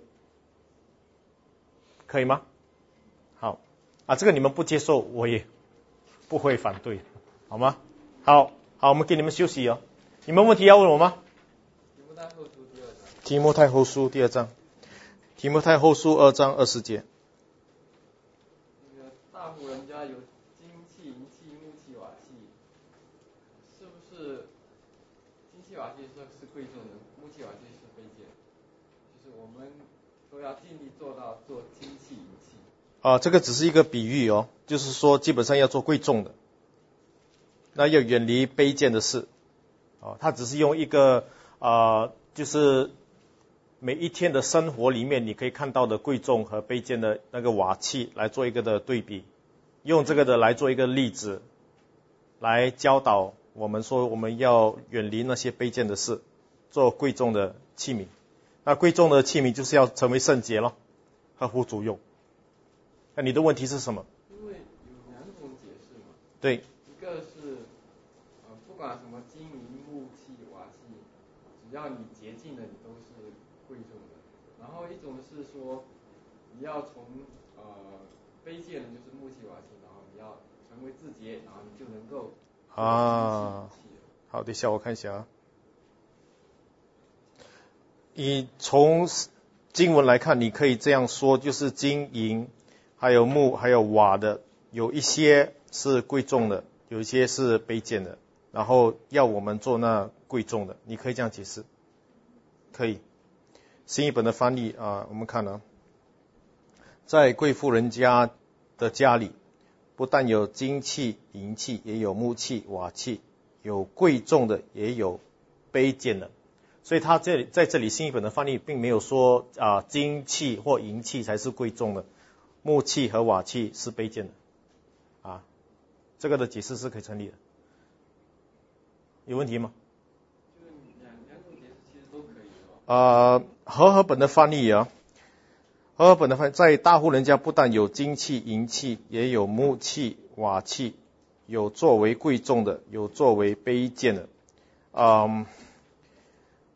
可以吗？好啊，这个你们不接受，我也不会反对，好吗？好，好，我们给你们休息哦。你们问题要问我吗？提摩太后书第二章，提摩太后书二章二十节。 那个大户人家有金器、银器、木器、瓦器，是不是金器瓦器是是贵重的，木器瓦器是卑贱？就是我们都要尽力做到做金器、银器。 啊，这个只是一个比喻哦，就是说基本上要做贵重的，那要远离卑贱的事。哦，他只是用一个啊、呃，就是每一天的生活里面你可以看到的贵重和卑贱的那个瓦器来做一个的对比，用这个的来做一个例子，来教导我们说我们要远离那些卑贱的事，做贵重的器皿。那贵重的器皿就是要成为圣洁了，合乎主用。那你的问题是什么？ 因为有两种解释嘛。 对。 一个是呃，不管什么金银木器瓦器，只要你洁净的，你都是贵重的。然后一种是说，你要从呃卑贱的，就是木器瓦器，然后你要成为自洁，然后你就能够啊。好，等一下我看一下啊。你从经文来看，你可以这样说，就是金银还有木还有瓦的，有一些是贵重的，有一些是卑贱的，然后要我们做那贵重的，你可以这样解释，可以。新译本的翻译啊，我们看啊，在贵妇人家的家里，不但有金器、银器，也有木器、瓦器，有贵重的，也有卑贱的。所以他这里在这里新译本的翻译并没有说啊金器或银器才是贵重的，木器和瓦器是卑贱的啊，这个的解释是可以成立的。有问题吗？ 就是两两种解释其实都可以的。 呃，和合本的翻译啊，和合本的翻译在大户人家不但有金器、银器，也有木器、瓦器，有作为贵重的，有作为卑贱的。嗯。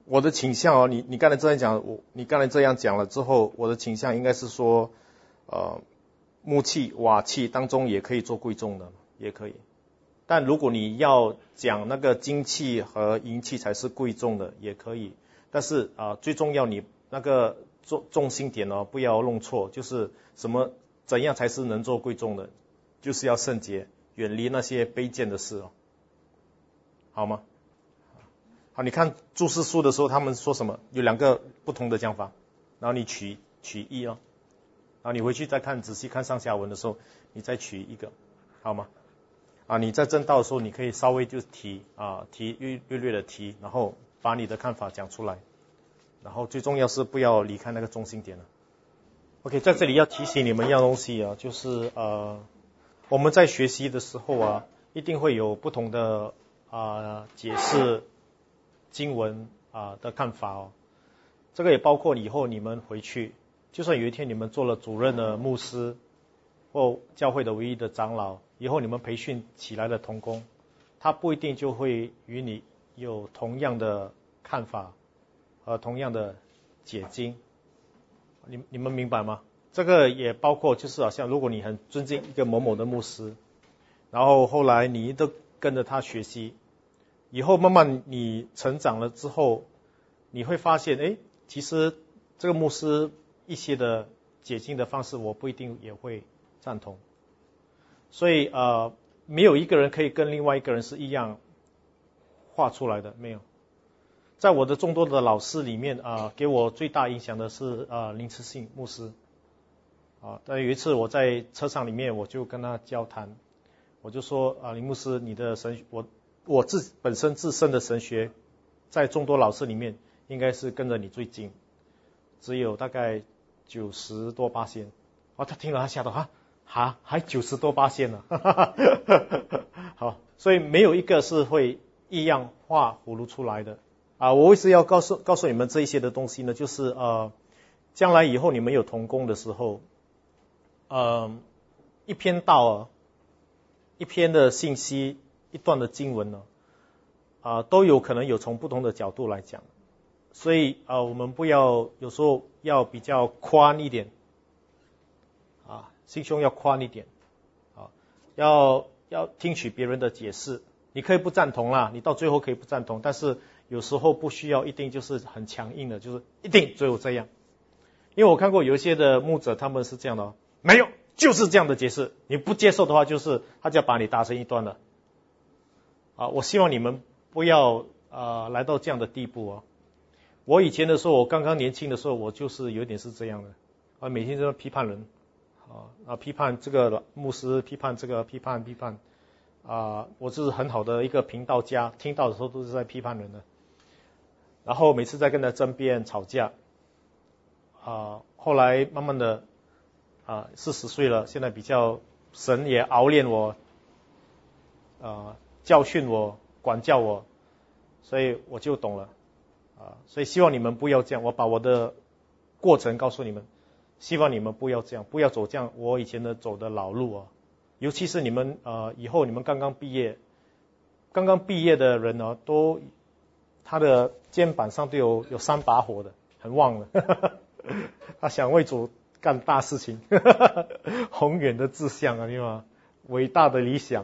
我的倾向哦，你你刚才这样讲，我你刚才这样讲了之后，我的倾向应该是说，呃，木器、瓦器当中也可以做贵重的，也可以。但如果你要讲那个金器和银器才是贵重的，也可以。但是啊、呃，最重要你那个重重心点哦，不要弄错，就是什么怎样才是能做贵重的，就是要圣洁，远离那些卑贱的事哦，好吗？好，你看注释书的时候，他们说什么？有两个不同的讲法，然后你取取一哦，然后你回去再看仔细看上下文的时候，你再取一个，好吗？啊，你在正道的时候，你可以稍微就提啊提略略略的提，然后把你的看法讲出来，然后最重要是不要离开那个中心点了。OK， 在这里要提醒你们一样东西啊，就是呃我们在学习的时候啊，一定会有不同的啊解释经文啊的看法哦。这个也包括以后你们回去，就算有一天你们做了主任的牧师或教会的唯一的长老，以后你们培训起来的同工，他不一定就会与你有同样的看法和同样的解经。你你们明白吗？这个也包括就是好像如果你很尊敬一个某某的牧师，然后后来你都跟着他学习，以后慢慢你成长了之后，你会发现，哎，其实这个牧师一些的解经的方式，我不一定也会赞同。所以呃，没有一个人可以跟另外一个人是一样画出来的，没有。在我的众多的老师里面啊、呃，给我最大影响的是呃林慈信牧师啊。但有一次我在车上里面，我就跟他交谈，我就说啊，林牧师，你的神我我自本身自身的神学，在众多老师里面应该是跟着你最近，只有大概九十多巴仙。哦，他听了他吓到哈哈还九十多巴仙呢，好，所以没有一个是会一样画葫芦出来的。啊，我为什么要告诉告诉你们这一些的东西呢？就是呃，将来以后你们有同工的时候，呃，一篇道啊，一篇的信息，一段的经文呢，啊、呃，都有可能有从不同的角度来讲，所以啊、呃，我们不要有时候要比较宽一点，啊，心胸要宽一点，啊，要要听取别人的解释，你可以不赞同啦，你到最后可以不赞同，但是有时候不需要一定就是很强硬的，就是一定只有这样。因为我看过有一些的牧者他们是这样的哦，没有，就是这样的解释，你不接受的话，就是他就要把你打成一段了。啊，我希望你们不要呃来到这样的地步哦。我以前的时候，我刚刚年轻的时候，我就是有点是这样的，啊，每天都在批判人，啊啊批判这个牧师，批判这个，批判批判，啊，我是很好的一个评道家，听到的时候都是在批判人的。然后每次在跟他争辩吵架，啊，后来慢慢的，啊，四十岁了，现在比较神也熬炼我，啊，教训我，管教我，所以我就懂了，啊，所以希望你们不要这样，我把我的过程告诉你们，希望你们不要这样，不要走这样我以前的走的老路啊，尤其是你们呃以后你们刚刚毕业，刚刚毕业的人呢，都他的肩膀上都有有三把火的，很旺了，他想为主干大事情，宏远的志向啊，对吗？伟大的理想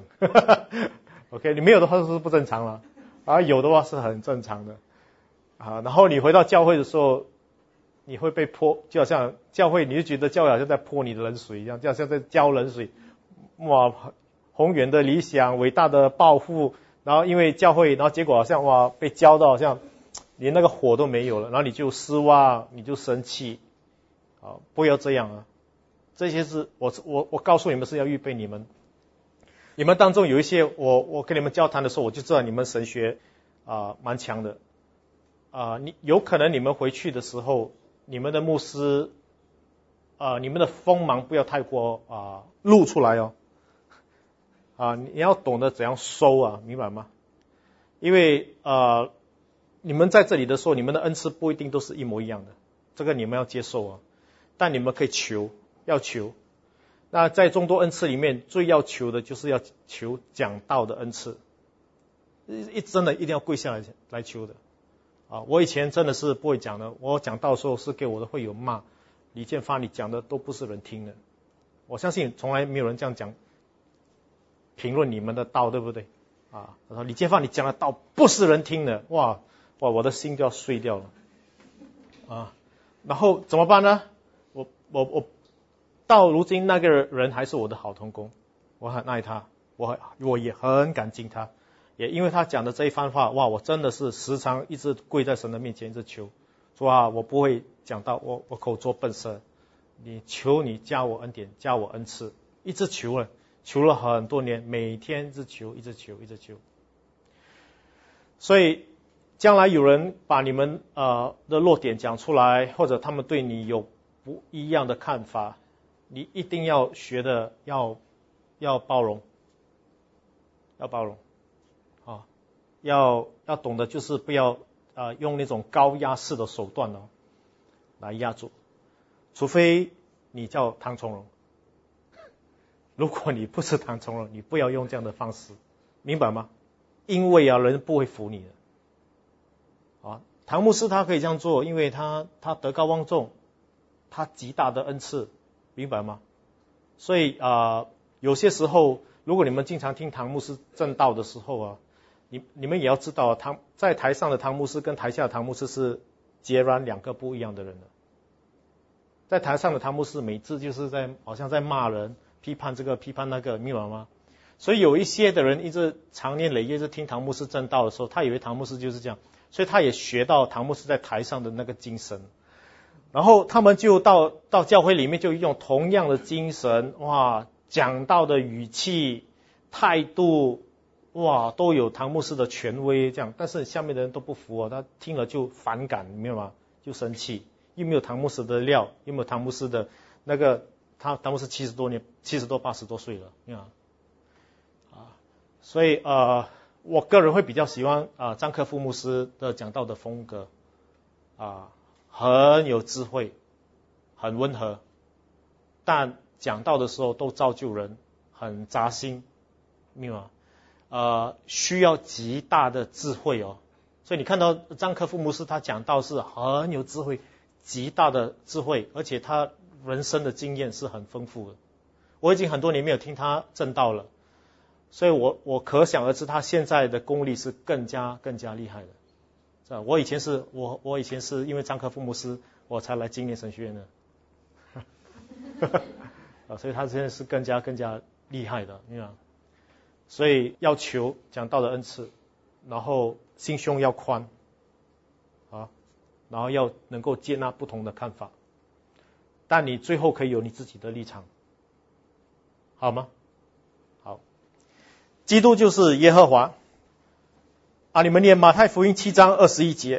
，OK， 你没有的话是不正常了，啊，有的话是很正常的，啊，然后你回到教会的时候，你会被泼，就好像教会，你就觉得教会好像在泼你的冷水一样，就好像在浇冷水，哇，宏远的理想，伟大的抱负。然后因为教会，然后结果好像哇被浇到好像连那个火都没有了，然后你就失望，你就生气，啊，不要这样啊！这些是我我我告诉你们是要预备你们，你们当中有一些我我跟你们交谈的时候，我就知道你们神学啊蛮强的，啊，你有可能你们回去的时候，你们的牧师啊，你们的锋芒不要太过啊露出来哦。啊，你要懂得怎样收啊，明白吗？因为呃，你们在这里的时候，你们的恩赐不一定都是一模一样的，这个你们要接受啊。但你们可以求，要求。那在众多恩赐里面，最要求的就是要求讲道的恩赐，一真的一定要跪下来来求的。 啊，我以前真的是不会讲的，我讲到的时候是给我的会友骂，李建发你讲的都不是人听的。我相信从来没有人这样讲评论你们的道，对不对？啊，他说李建发你讲的道不是人听的，哇哇，我的心就要碎掉了啊。然后怎么办呢？我我我到如今那个人还是我的好同工，我很爱他，我我也很感激他。也因为他讲的这一番话，哇，我真的是时常一直跪在神的面前，一直求说啊，我不会讲到，我我口拙笨舌，你求你加我恩典，加我恩赐，一直求了，求了很多年，每天一直求，一直求，一直求。所以将来有人把你们呃的弱点讲出来，或者他们对你有不一样的看法，你一定要学的要要包容，要包容。啊，要要懂得就是不要啊、呃、用那种高压式的手段哦来压住，除非你叫唐从容。如果你不是唐从容，你不要用这样的方式，明白吗？因为啊人不会服你的。啊，唐牧师他可以这样做，因为他他德高望重，他极大的恩赐，明白吗？所以啊、呃、有些时候，如果你们经常听唐牧师正道的时候啊。你你们也要知道，唐在台上的唐牧师跟台下的唐牧师是截然两个不一样的人的。在台上的唐牧师每次就是在好像在骂人，批判这个批判那个，明白吗？所以有一些的人一直长年累月是听唐牧师正道的时候，他以为唐牧师就是这样，所以他也学到唐牧师在台上的那个精神，然后他们就到到教会里面就用同样的精神，哇，讲道的语气态度。哇，都有唐牧师的权威这样，但是下面的人都不服哦，他听了就反感，明白吗？就生气，又没有唐牧师的料，又没有唐牧师的那个，他唐牧师七十多年，七十多八十多岁了，明白吗？啊，所以呃，我个人会比较喜欢啊、呃、张克夫牧师的讲道的风格，啊，很有智慧，很温和，但讲道的时候都造就人，很扎心，明白吗？呃，需要极大的智慧哦，所以你看到张克夫牧师他讲道是很有智慧，极大的智慧，而且他人生的经验是很丰富的。我已经很多年没有听他正道了，所以我我可想而知他现在的功力是更加更加厉害的。是吧？我以前是我我以前是因为张克夫牧师我才来今年神学院的，啊，所以他现在是更加更加厉害的，明白吗？所以要求讲道的恩赐，然后心胸要宽，啊，然后要能够接纳不同的看法，但你最后可以有你自己的立场，好吗？好，基督就是耶和华啊！你们念马太福音七章二十一节。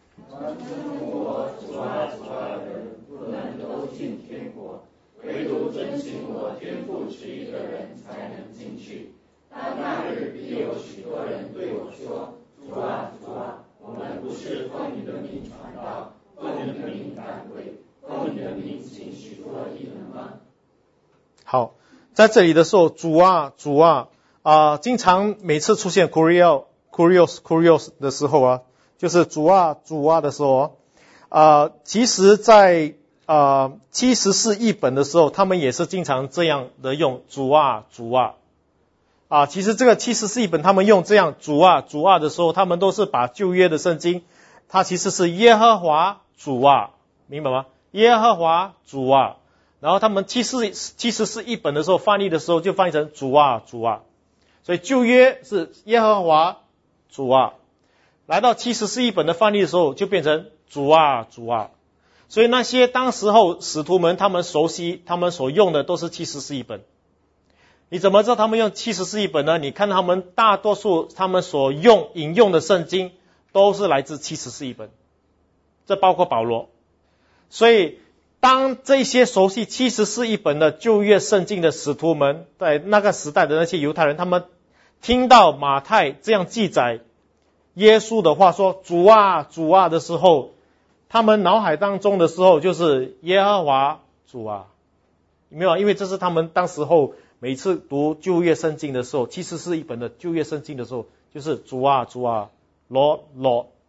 唯独遵行我天父旨意的人才能进去。到那日必有许多人对我说：主啊，主啊，我们不是奉你的名传道，奉你的名赶鬼，奉你的名行许多异能吗？ 好，在这里的时候，主啊，主啊，啊、呃，经常每次出现 Kurios Kurios Kurios 的时候啊，就是主啊，主啊的时候啊、呃，其实在啊七十四译本的时候，他们也是经常这样的用主啊，主啊。啊，其实这个七十四译本他们用这样主啊主啊的时候，他们都是把旧约的圣经，它其实是耶和华主啊，明白吗？耶和华主啊，然后他们七十七十四译本的时候翻译的时候就翻译成主啊主啊，所以旧约是耶和华主啊，来到七十四译本的翻译的时候就变成主啊主啊，所以那些当时候使徒们他们熟悉他们所用的都是七十四译本。你怎么知道他们用七十四译本呢？你看他们大多数他们所用引用的圣经都是来自七十四译本，这包括保罗。所以当这些熟悉七十四译本的旧约圣经的使徒们，在那个时代的那些犹太人，他们听到马太这样记载耶稣的话说主啊主啊的时候，他们脑海当中的时候就是耶和华主啊，没有？因为这是他们当时候每次读旧约圣经的时候，七十四译本的旧约圣经的时候，就是主啊主啊 Lord Lord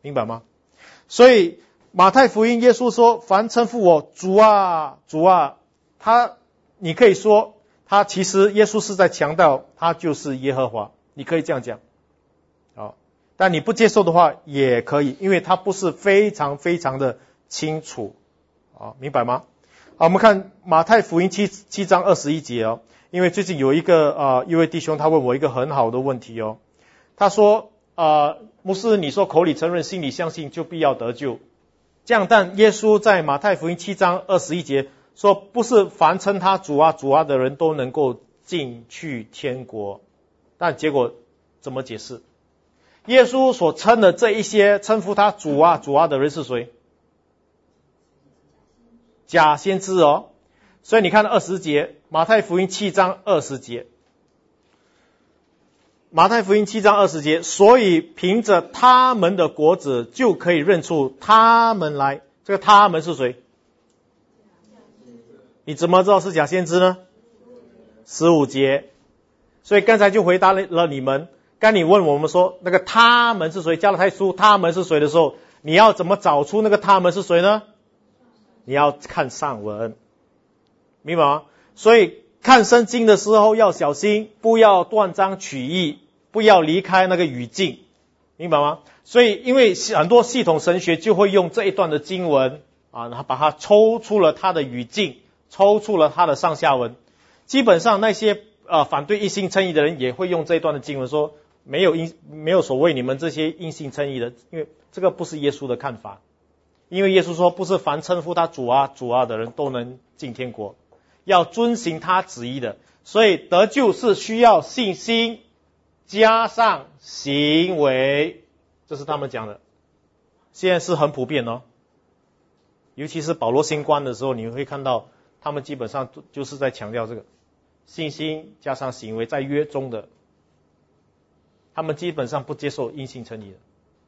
明白吗？所以马太福音耶稣说，凡称呼我主啊主啊，他你可以说他其实耶稣是在强调他就是耶和华，你可以这样讲。好，但你不接受的话也可以，因为他不是非常非常的清楚。好，明白吗？好，我们看马太福音七七章二十一节哦。因为最近有一个呃一位弟兄他问我一个很好的问题哦，他说呃牧师你说口里承认心里相信就必要得救，这样但耶稣在马太福音七章二十一节说不是凡称他主啊主啊的人都能够进去天国，但结果怎么解释？耶稣所称的这一些称呼他主啊主啊的人是谁？假先知哦。所以你看二十节，马太福音七章二十节，马太福音七章二十节，所以凭着他们的果子就可以认出他们来。这个他们是谁？你怎么知道是假先知呢？十五节。所以刚才就回答了你们，刚你问我们说那个他们是谁，加拉太书他们是谁的时候，你要怎么找出那个他们是谁呢？你要看上文。明白吗？所以看圣经的时候要小心，不要断章取义，不要离开那个语境，明白吗？所以因为很多系统神学就会用这一段的经文啊，然后把它抽出了它的语境，抽出了它的上下文。基本上那些呃反对因信称义的人也会用这一段的经文说，没有因没有所谓你们这些因信称义的，因为这个不是耶稣的看法。因为耶稣说，不是凡称呼他主啊主啊的人都能进天国，要遵行他旨意的，所以得救是需要信心加上行为，这是他们讲的。现在是很普遍哦，尤其是保罗新观的时候，你会看到他们基本上就是在强调这个信心加上行为，在约中的，他们基本上不接受因信称义的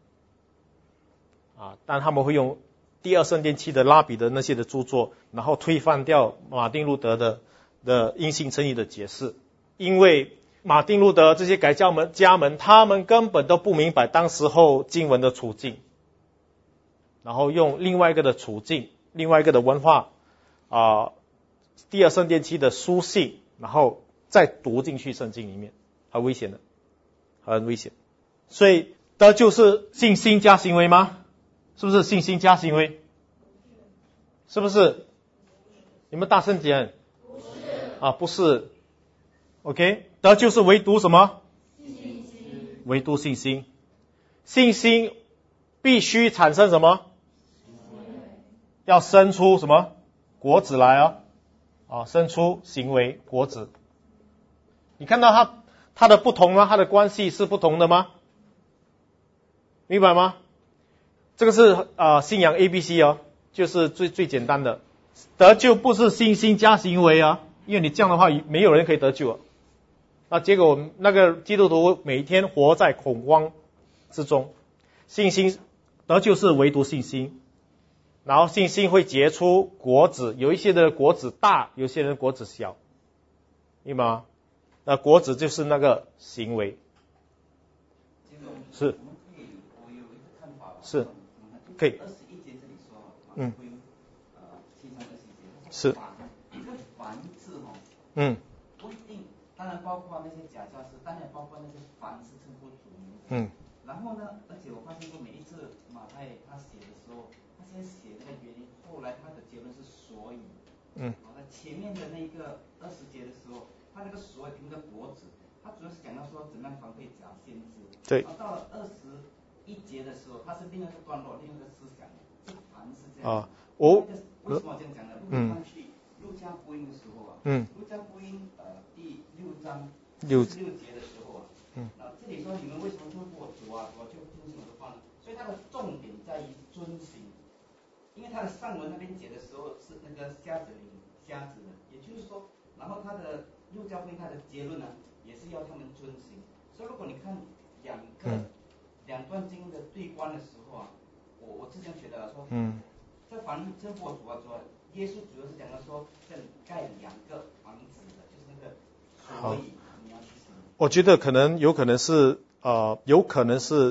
啊，但他们会用第二圣殿期的拉比的那些的著作，然后推翻掉马丁路德的的因信称义的解释，因为马丁路德这些改教门家门，他们根本都不明白当时候经文的处境，然后用另外一个的处境，另外一个的文化啊、呃，第二圣殿期的书信，然后再读进去圣经里面，很危险的，很危险。所以得救是信心加行为吗？是不是信心加行为？是不是？你们大声讲。不是。啊，不是。OK， 得救是唯独什么？信心。唯独信心。信心必须产生什么？要生出什么果子来啊？啊，生出行为果子。你看到它它的不同吗？它的关系是不同的吗？明白吗？这个是啊、呃、信仰 A B C 哦，就是最最简单的。得救不是信心加行为啊，因为你这样的话没有人可以得救啊。那结果我们那个基督徒每天活在恐慌之中。信心得救是唯独信心，然后信心会结出果子，有一些的果子大，有些人果子小，明白吗？那果子就是那个行为。是。是。可以。 二十一节这里说， 嗯， 呃，七章二十一节， 是。 这个凡字哦， 嗯， 不一定，当然包括那些假教师，当然包括那些凡是称呼主名。 嗯。 然后呢，而且我发现过每一次马太他写的时候，他先写那个原因，后来他的结论是所以。 嗯。 好，那前面的那个二十节的时候，他那个所以那个果子，他主要是讲到说怎么样防备假先知。 对。 然后到了二十一节的时候，它是另外一个段落，另外一个思想，是凡是这样。 啊，我为什么这样讲呢？如果你看去路加福音的时候啊， 嗯， 路加福音呃第六章六六节的时候啊， 嗯， 那这里说你们为什么称呼我主啊主啊，就遵行我的话呢？所以它的重点在于遵行，因为它的上文那边解的时候是那个瞎子领瞎子的，也就是说，然后它的路加福音它的结论呢，也是要他们遵行。所以如果你看两个。嗯，两段经的对关的时候啊，我我是这样觉得说，嗯，这凡称呼我主啊主啊，耶稣主要是讲到说，这盖两个房子的，就是那个，所以你要去行。 我觉得可能有可能是呃，有可能是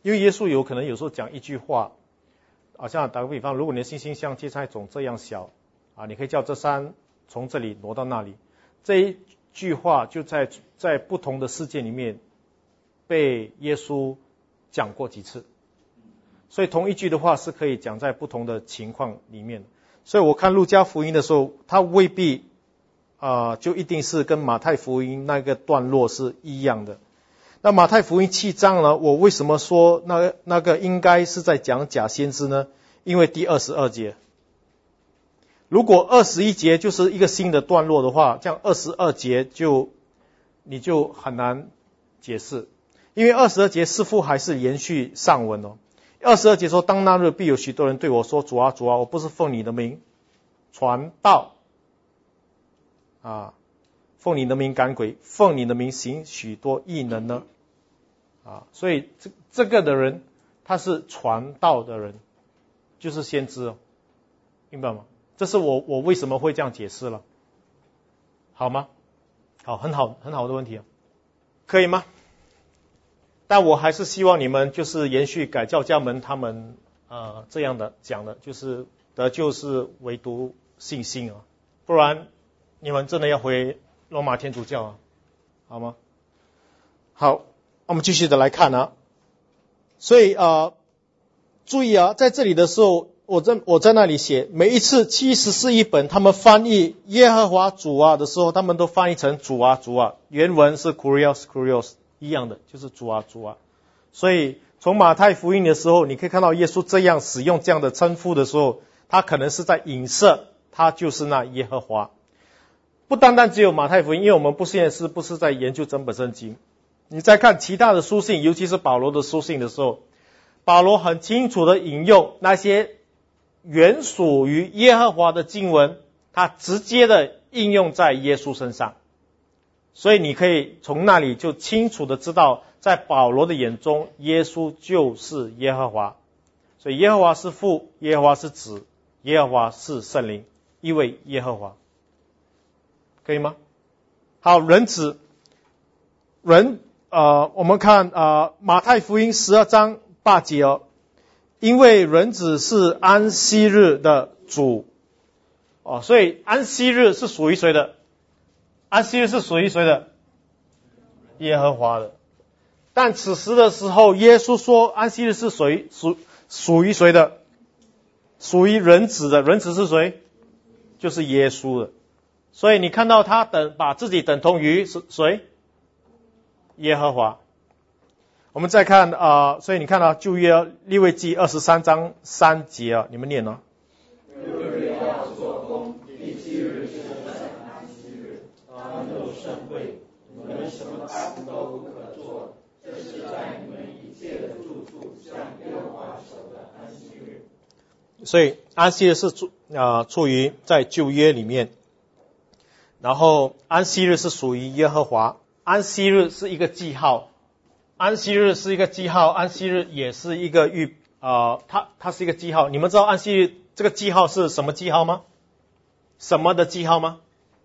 因为耶稣有可能有时候讲一句话，好像打个比方，如果你的信心像芥菜种这样小啊，你可以叫这山从这里挪到那里。这一句话就在在不同的事件里面被耶稣讲过几次，所以同一句的话是可以讲在不同的情况里面。所以我看路加福音的时候，它未必啊、呃、就一定是跟马太福音那个段落是一样的。那马太福音七章呢，我为什么说那个那个应该是在讲假先知呢？因为第二十二节，如果二十一节就是一个新的段落的话，这样二十二节就你就很难解释，因为二十二节似乎还是延续上文哦。二十二节说，当那日必有许多人对我说，主啊主啊，我不是奉你的名传道啊，奉你的名赶鬼，奉你的名行许多异能呢啊，所以这这个的人他是传道的人，就是先知哦，明白吗？这是我我为什么会这样解释了，好吗？好，很好很好的问题啊，可以吗？但我还是希望你们就是延续改教家们他们呃这样的讲的，就是得救是唯独信心啊，不然你们真的要回罗马天主教啊，好吗？好，我们继续的来看啊，所以呃注意啊，在这里的时候，我在我在那里写，每一次七十四译本他们翻译耶和华主啊的时候，他们都翻译成主啊主啊，原文是 Kurios Kurios 一样的，就是主啊主啊。所以从马太福音的时候，你可以看到耶稣这样使用这样的称呼的时候，他可能是在影射他就是那耶和华。不单单只有马太福音，因为我们不现在是不是在研究整本圣经，你在看其他的书信，尤其是保罗的书信的时候，保罗很清楚的引用那些原属于耶和华的经文，他直接的应用在耶稣身上，所以你可以从那里就清楚的知道，在保罗的眼中，耶稣就是耶和华。所以耶和华是父，耶和华是子，耶和华是圣灵，一位耶和华，可以吗？好，人子，人呃，我们看呃马太福音十二章八节哦，因为人子是安息日的主哦，所以安息日是属于谁的？安息日是属于谁的？耶和华的。但此时的时候，耶稣说安息日是谁属属于谁的？属于人子的。人子是谁？就是耶稣的。所以你看到他等把自己等同于谁？耶和华。我们再看啊、呃，所以你看到旧约利未记二十三章三节啊，你们念哦。 六日要做工，第七日是安息日，当有盛会，你们什么事都不可做，这是在你们一切的住处向耶和华守的安息日。 所以安息日是处啊、呃、处于在旧约里面，然后安息日是属于耶和华，安息日是一个记号。安息日是一个记号，安息日也是一个预呃，它它是一个记号。你们知道安息日这个记号是什么记号吗？什么的记号吗？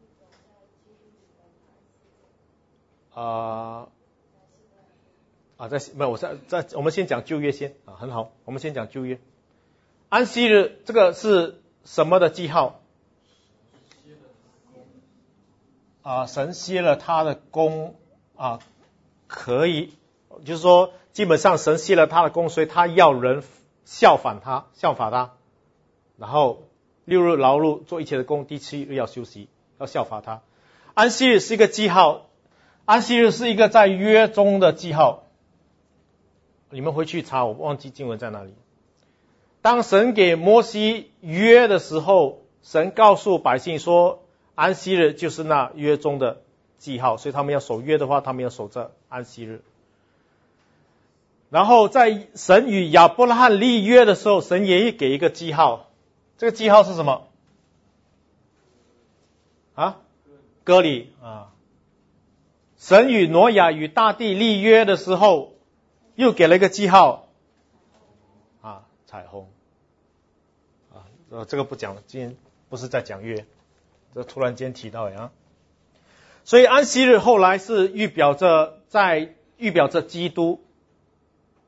啊、呃、啊，在没有我在在我们先讲旧约先啊，很好，我们先讲旧约。安息日这个是什么的记号？啊、呃，神歇了他的功啊，可以。就是说基本上神歇了他的功，所以他要人效仿他效法他，然后六日劳碌做一切的工，第七日要休息，要效法他。安息日是一个记号，安息日是一个在约中的记号，你们回去查，我忘记经文在哪里。当神给摩西约的时候，神告诉百姓说安息日就是那约中的记号，所以他们要守约的话，他们要守着安息日。然后在神与亚伯拉罕立约的时候，神也给一个记号，这个记号是什么？啊，割礼啊。神与挪亚与大地立约的时候，又给了一个记号，啊，彩虹。啊，呃，这个不讲了，今天不是在讲约，这突然间提到呀。所以安息日后来是预表着在预表着基督。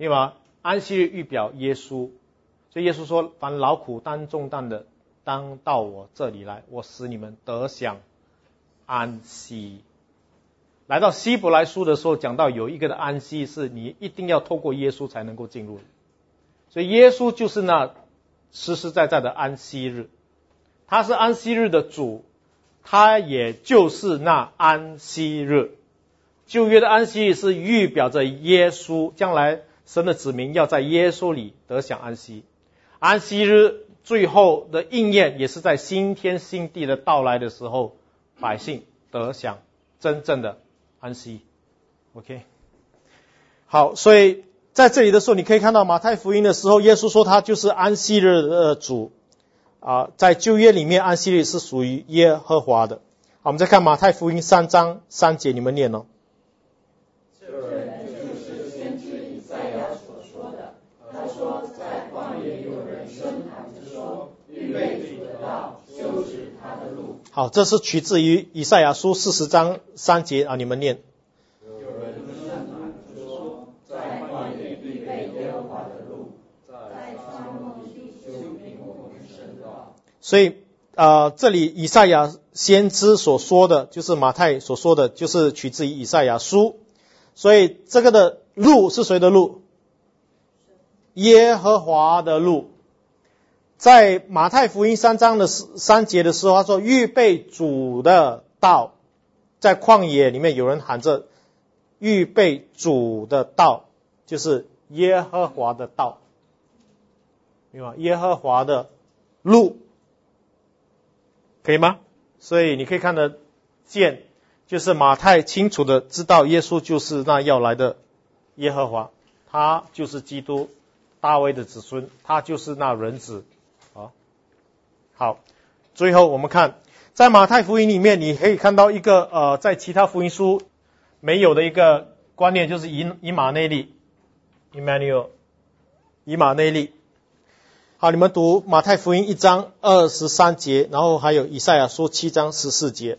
明白吗？安息日预表耶稣，所以耶稣说：“凡劳苦担重担的，当到我这里来，我使你们得享安息。”来到希伯来书的时候，讲到有一个的安息是你一定要透过耶稣才能够进入的，所以耶稣就是那实实在在的安息日，他是安息日的主，他也就是那安息日。旧约的安息日是预表着耶稣，将来神的子民要在耶稣里得享安息。安息日最后的应验也是在新天新地的到来的时候，百姓得享真正的安息。 OK， 好，所以在这里的时候你可以看到马太福音的时候，耶稣说他就是安息日的主啊，在旧约里面安息日是属于耶和华的。好，我们再看马太福音三章三节，你们念哦。 这人就是先知以赛亚所说的，他说在旷野有人声喊着说，预备主的道，修直他的路。 好，这是取自于以赛亚书四十章三节啊，你们念。 有人声喊着说，在旷野预备耶和华的路，在沙漠里修平我们神的道。 所以呃，这里以赛亚先知所说的，就是马太所说的，就是取自于以赛亚书。所以这个的路是谁的路？耶和华的路。在马太福音三章的三节的时候，他说预备主的道，在旷野里面有人喊着预备主的道，就是耶和华的道，明白吗？耶和华的路，可以吗？所以你可以看得见，就是马太清楚的知道耶稣就是那要来的耶和华，他就是基督，大卫的子孙，他就是那人子。好，最后我们看在马太福音里面，你可以看到一个呃，在其他福音书没有的一个观念，就是以以马内利 Emmanuel 以马内利。好，你们读马太福音一章二十三节，然后还有以赛亚书七章十四节。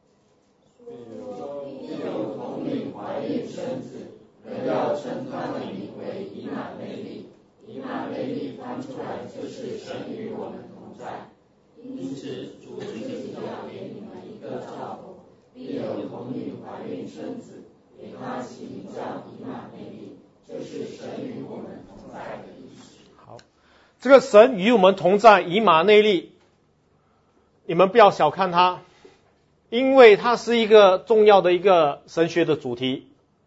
必有童女怀孕生子，人要称他的名为以马内利。以马内利翻出来就是神与我们同在。因此，主自己要给你们一个兆头，必有童女怀孕生子，给他起名叫以马内利，就是神与我们同在的意思。 好，这个神与我们同在，以马内利，你们不要小看它，因为它是一个重要的一个神学的主题。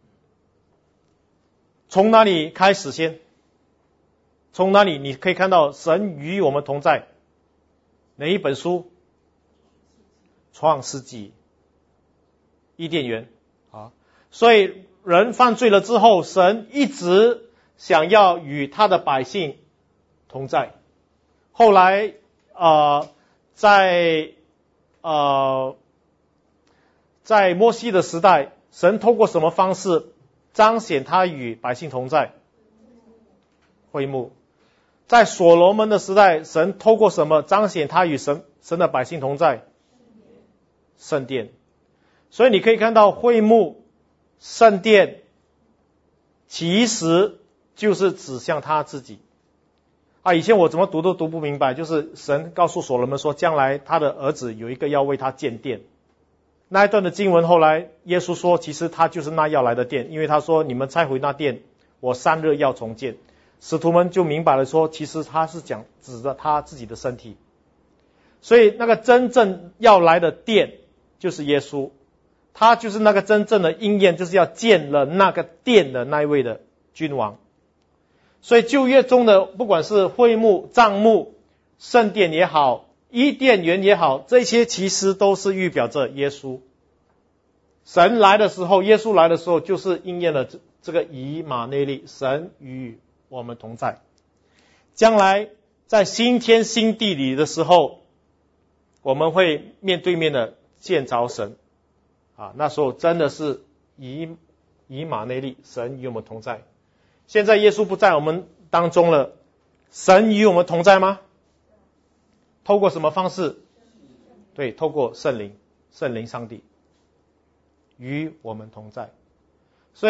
从哪里开始先？从哪里你可以看到神与我们同在？哪一本书？创世纪、伊甸园啊。所以人犯罪了之后，神一直想要与他的百姓同在。后来呃在呃在摩西的时代，神透过什么方式彰显他与百姓同在？会幕。在所罗门的时代，神透过什么彰显他与神神的百姓同在？圣殿。所以你可以看到会幕、圣殿其实就是指向他自己啊。以前我怎么读都读不明白，就是神告诉所罗门说，将来他的儿子有一个要为他建殿。那一段的经文后来耶稣说，其实他就是那要来的殿，因为他说你们拆毁那殿，我三日要重建。使徒们就明白了说，其实他是讲指着他自己的身体。所以那个真正要来的殿就是耶稣，他就是那个真正的应验，就是要建了那个殿的那一位的君王。所以旧约中的不管是会幕、帐幕、圣殿也好，伊甸园也好，这些其实都是预表着耶稣。神来的时候，耶稣来的时候，就是应验了这这个以马内利，神与我们同在。将来在新天新地里的时候，我们会面对面的见着神啊，那时候真的是以以马内利，神与我们同在。现在耶稣不在我们当中了，神与我们同在吗？透过什么方式？对，透过圣灵，圣灵上帝与我们同在。所以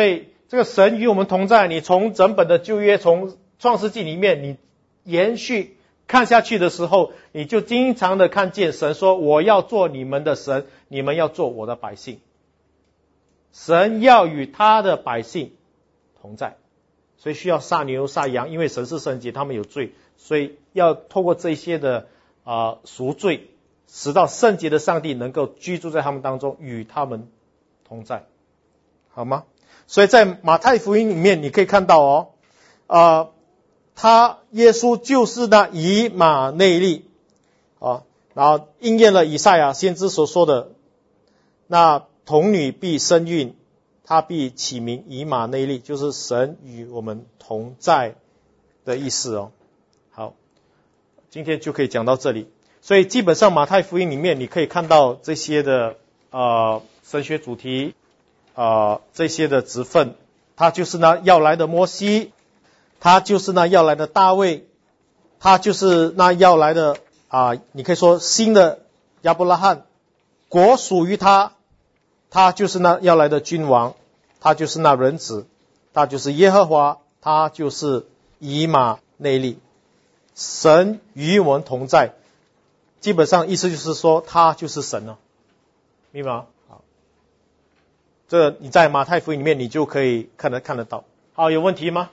这个神与我们同在，你从整本的旧约，从创世纪里面，你延续看下去的时候，你就经常的看见神说，我要做你们的神，你们要做我的百姓。神要与他的百姓同在，所以需要杀牛杀羊，因为神是圣洁，他们有罪，所以要透过这些的啊、呃、赎罪，使到圣洁的上帝能够居住在他们当中，与他们同在，好吗？所以在马太福音里面你可以看到哦，呃，他耶稣就是那以马内利啊，然后应验了以赛亚先知所说的，那童女必生孕，他必起名以马内利，就是神与我们同在的意思哦。好，今天就可以讲到这里。所以基本上马太福音里面你可以看到这些的呃神学主题啊、呃、这些的职分，他就是那要来的摩西，他就是那要来的大卫，他就是那要来的啊、呃、你可以说新的亚伯拉罕，国属于他，他就是那要来的君王，他就是那人子，他就是耶和华，他就是以马内利，神与我们同在，基本上意思就是说他就是神了，明白吗？好，这你在马太福音里面你就可以看得看得到。好，有问题吗？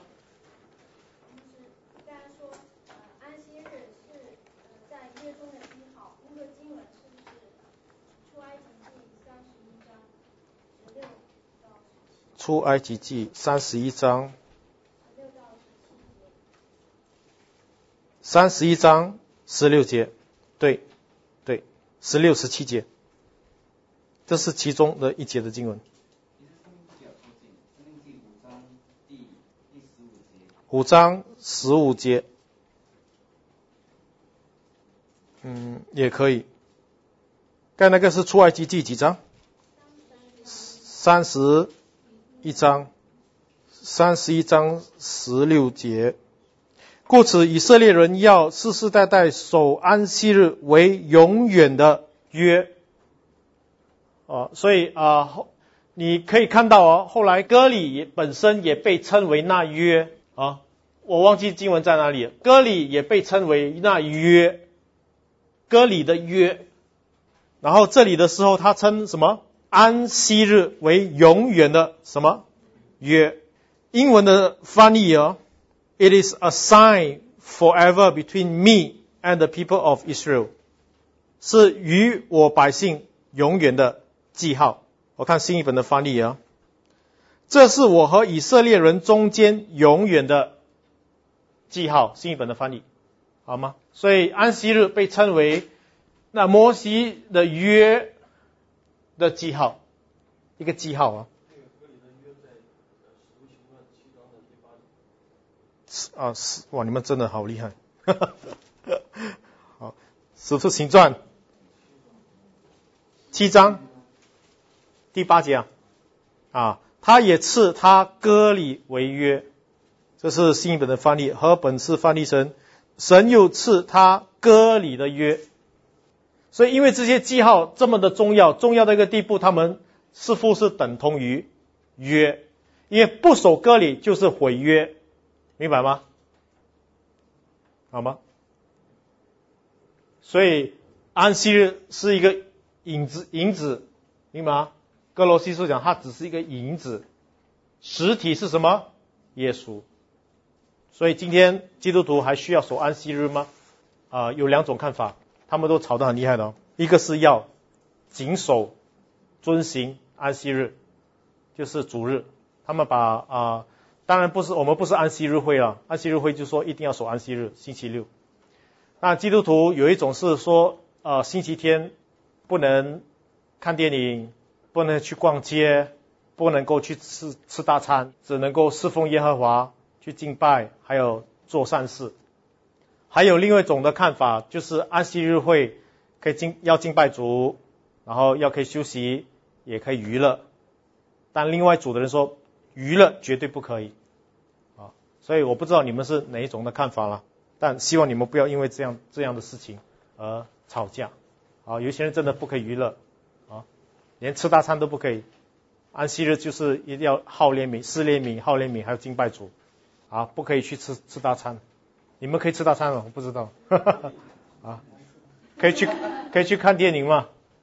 大家说呃安息日是呃在约中的记号，那个经文是不是出埃及记三十一章十六到十七？ 出埃及记三十一章十六到十七节。 三十一章十六节，对对，十六十七节，这是其中的一节的经文。五章十五节，嗯，也可以。刚才那个是出埃及记几章？三十一章，三十一章十六节。故此以色列人要世世代代守安息日为永远的约。啊，所以啊，你可以看到哦，后来割礼本身也被称为那约啊，我忘记经文在哪里了。割礼也被称为那约，割礼的约。然后这里的时候，他称什么？安息日为永远的什么约？英文的翻译哦 ，It is a sign forever between me and the people of Israel， 是与我百姓永远的记号。我看新译本的翻译啊，这是我和以色列人中间永远的记号。新译本的翻译，好吗？所以安息日被称为那摩西的约的记号，一个记号啊。啊，哇，你们真的好厉害！好，使徒行传七章第八节啊，啊，他也赐他割礼为约，这是新译本的翻译，和本是翻译神，神又赐他割礼的约。所以因为这些记号这么的重要，重要的一个地步，他们似乎是等同于约，因为不守割礼就是毁约，明白吗？好吗？所以安息日是一个影子，影子，明白吗？哥罗西书讲它只是一个影子，实体是什么？耶稣。所以今天基督徒还需要守安息日吗？啊、呃，有两种看法，他们都吵得很厉害的哦。一个是要谨守遵行安息日，就是主日，他们把啊、呃，当然不是我们不是安息日会啊，安息日会就说一定要守安息日，星期六。那基督徒有一种是说，呃，星期天不能看电影，不能去逛街，不能够去吃吃大餐，只能够侍奉耶和华，去敬拜，还有做善事。还有另外一种的看法，就是安息日会可以敬要敬拜主，然后要可以休息，也可以娱乐。但另外组的人说，娱乐绝对不可以啊，所以我不知道你们是哪一种的看法了，但希望你们不要因为这样这样的事情而吵架啊。有些人真的不可以娱乐啊，连吃大餐都不可以。 安息日就是一定要好怜悯、施怜悯、好怜悯，还有敬拜主啊，不可以去吃吃大餐。你们可以吃大餐吗？我不知道啊，可以去可以去看电影吗？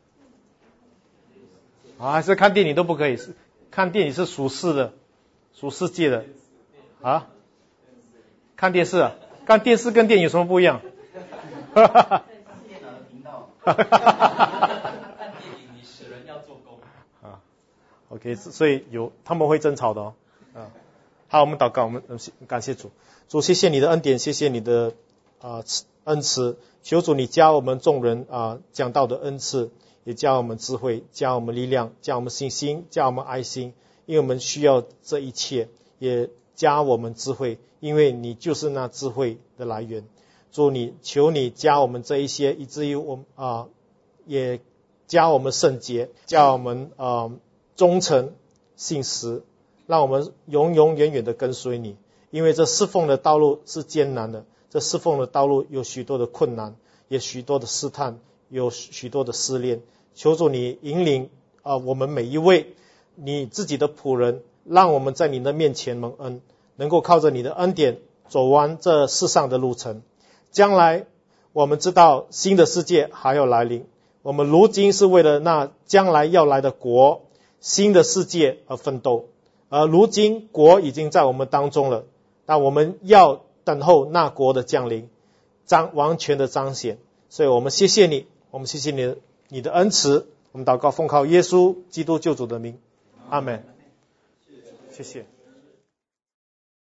啊，还是看电影都不可以？看电影是属世的，属世界的啊。看电视啊，看电视跟电影有什么不一样？ 电脑的频道，看电影你使人要做工啊。OK， 所以有他们会争吵的哦。啊，好，我们祷告，我们感谢主，主谢谢你的恩典，谢谢你的啊、呃、恩慈，求主你加我们众人啊、呃、讲道的恩赐，也加我们智慧，加我们力量，加我们信心，加我们爱心，因为我们需要这一切，也加我们智慧，因为你就是那智慧的来源。主你求你加我们这一些，以至于我们啊、呃、也加我们圣洁，加我们啊、呃、忠诚信实，让我们永永远远的跟随你。因为这侍奉的道路是艰难的，这侍奉的道路有许多的困难，也许多的试探，有许多的试炼。求主你引领啊、呃、我们每一位你自己的仆人，让我们在你的面前蒙恩，能够靠着你的恩典走完这世上的路程。将来我们知道新的世界还要来临，我们如今是为了那将来要来的国新的世界而奋斗，而如今国已经在我们当中了，但我们要等候那国的降临，彰完全的彰显。所以我们谢谢你，我们谢谢你的你的恩慈，我们祷告奉靠耶稣基督救主的名，阿们。谢谢。